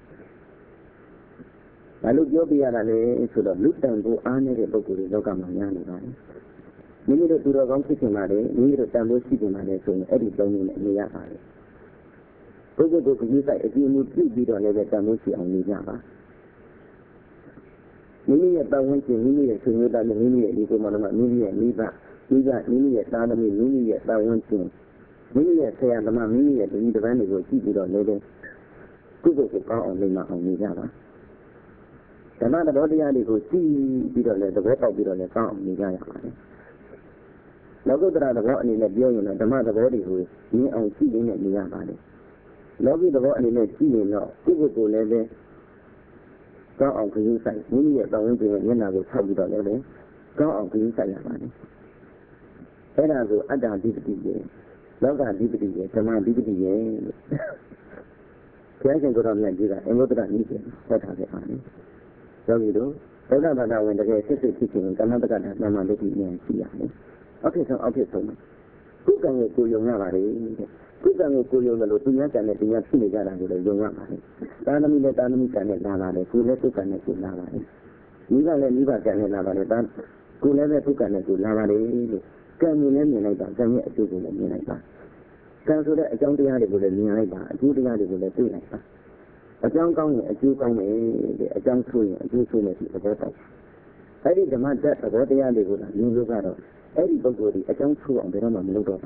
။ဘာလို့ပြောပြရတာလဲဆိုတော့လူတန်ဖို့အားနေတဲ့ပုဂ္ဂိုလ်တွေလောကမှာများနေပါတယ်။မိမိတို့သူတော်ကောင်းဖြစ်နေပါလေမိမိတို့တန်ဖို့ရှိနေပါလေဆိုရင်အဲ့ဒီသုံးမျိုးနဲ့နေရပါတယ်။ပုဂ္ဂိုလ်ကိုကြည့်ဆိုင်အကြည့်အမှုပြုပြီးတော့လည်းတန်ဖို့ရှိအောင်နေကြပါ။မိမိရဲ့ပတ်ဝန်းကျင်မိမိရဲ့ဆွေမျိုးသားမိမိရဲ့ဒီကိုယ်မတော်မိမိရဲ့မိဘမိဘမိမိရဲ့သားသမီးမိမိရဲ့ပတ်ဝန်းကျင်မိမိရဲ့ဆရာသမားမိမိရဲ့ဒီတပန်းတွေကိုကြည့်ပြီးတော့လည်းကုသိုလ်ကိုကောင်းအောင်နေမအောင်နေကြပါဓမ္မသဘောတရားတွေကိုကြည့်ပြီးတော့လည်းသဘောပေါက်ပြီးတော့လည်းကောင်းအောင်နေကြရပါတယ်လောကုတ္တရာသဘောအနေနဲ့ပြောရင်တော့ဓမ္မသဘောတွေကိုမြင်အောင်ကြည့်နေနေရပါတယ်လောကီသဘောအနေနဲ့ကြည့်ရင်တော့ကုသိုလ်ကိုလည်းပဲကောင်းအောင်ခရီးဆိုင်မိမိရဲ့ပတ်ဝန်းကျင်ရဲ့မျက်နှာကိုထောက်ပြီးတော့လည်းကောင်းအောင်ခရီးဆိုင်ရပါတယ်အဲ့ဒါကိုအတ္တဓိပတိရဲ့လောကဓိပတိရဲ့ဓမ္မဓိပတိရဲ့လို့ Kaya can go on like this, and what that means, what has it on? So you do, so that when the sister teaching, another got that number looking and see. Okay, so okay, so who can you go your Navare? Who can you go your Lotunas and let you see the Gala with a young woman? Tanami let Tanami can let Navare, who let you connect with Navare. Neither let Niva can let Navare, who never took connect with Navare. Can you let me like that? Can you choose me like that? Can so that a young lady with a near like that, a good lady with a two like that. A young gong, a Jew gong, a young tree, a Jew tree, a better. I did the man that about the other good, you look at it. Everybody, a young true on the Roman logo.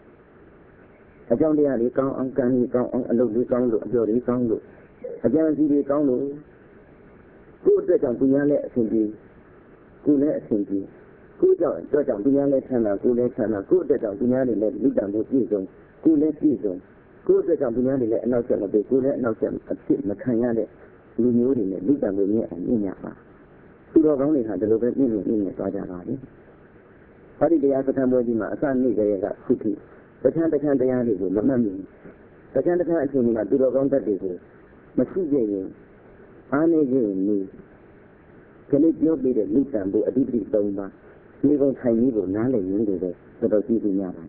A young lady gone on canny gone on a look, gone look, a lady gone look. A young lady gone look. Good that on the young Cindy, good let Cindy. Good job, good on the young China, good let China, good that on the young let me down the season, good let season. Good that on the young let no cell of the good let no cell of sit Macayane, you knew in the Luda with me and in Yapa. You only had the little bit in the Raja. How did the African wedding my son need a cookie? The time the time they are living, the money. The time the time to me, I do not want that is. Machine, I need me. Can it not be the new bamboo, a deeply stone? Even tiny will not let you do this, but I'll see you now.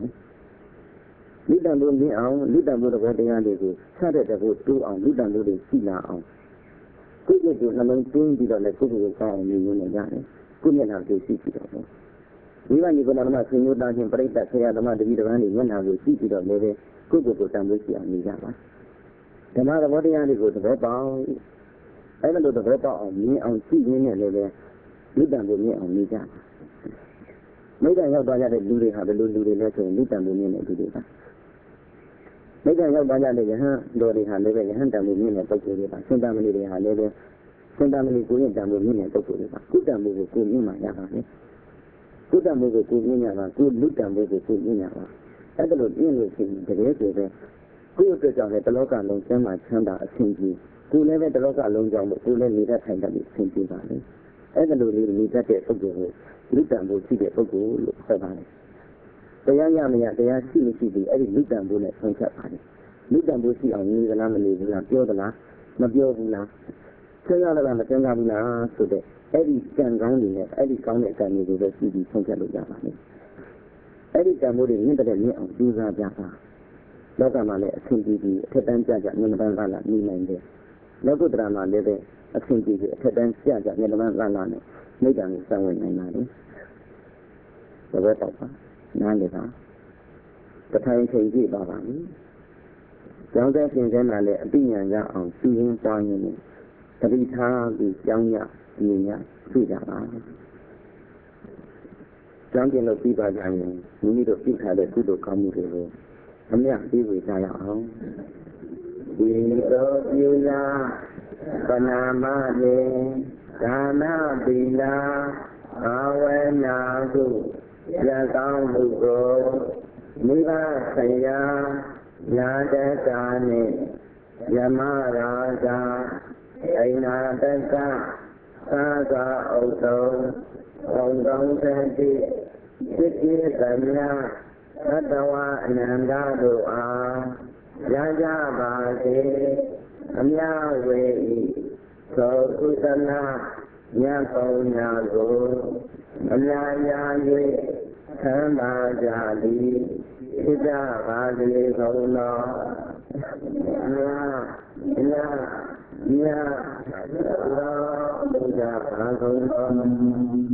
Lidan will be on, Lidan will what they are living. Saturday will do on Lidan will see now. Good to do, I'm doing it on the cookie will call me in a yarn. Good enough to see it. Even if I'm not saying you down in break that say I'm not the video running when I will see it on the good to come with you on the Java. The matter what they are good to go about. I don't know the vote on me on seeing and living. Lidan will me on me. Maybe I have done that Lulu have a Lulu letter and Lidan will mean it to do that. Maybe I have done that Lori had never a hand and will mean a book with it. Sometimes they have never. Sometimes they go in and will mean a book with it. Good and will go in my Yava. Good and will go in Yava. Good look and will go in Yava. I don't know anything. The rest of it. Good to tell the local long term my chanda a singy. Good never the local long jump, good let me that kind of singy valley. I don't know me that they forgive. Look and will see the Ogo look for valley. The young Yamia, they are seeing the every look and bullet from that valley. Look and will see on me the Lamini, Nabiola, Nabiola. Turn out around the Tangavina so that every stand round in it, every counter can make the C D from Java. Every time would remember the name of Juza Java. Logamale, a single Tetan Jaja, Ninavan, Nimande. Logo drama, leve, a single Tetan Jaja, Ninavan Lane, Megan is somewhere in Nani. The word of Nandeva. The time can give Babani. Down there in General, a billion on seeing flying. The return is younger, Nia, Sujava. Junkin of people dying, we need to keep had a good community. I'm not be with I own. We love you now, Panama, Dana Bila, Awena, Yazan Hugo, Niva Saya, Yada Dani, Yamaraja, Aina Dasa, Saga Oto, Hong Kong Santi, City Kanya, Tatawa Nanda Dua, Yaja Basi, Amya Wei, So Kusana, Nyako Nyago, Amya Yaji, Kama Jadi, Ida Basi Hono, Ya, Ya, Ya, Ya, Ya,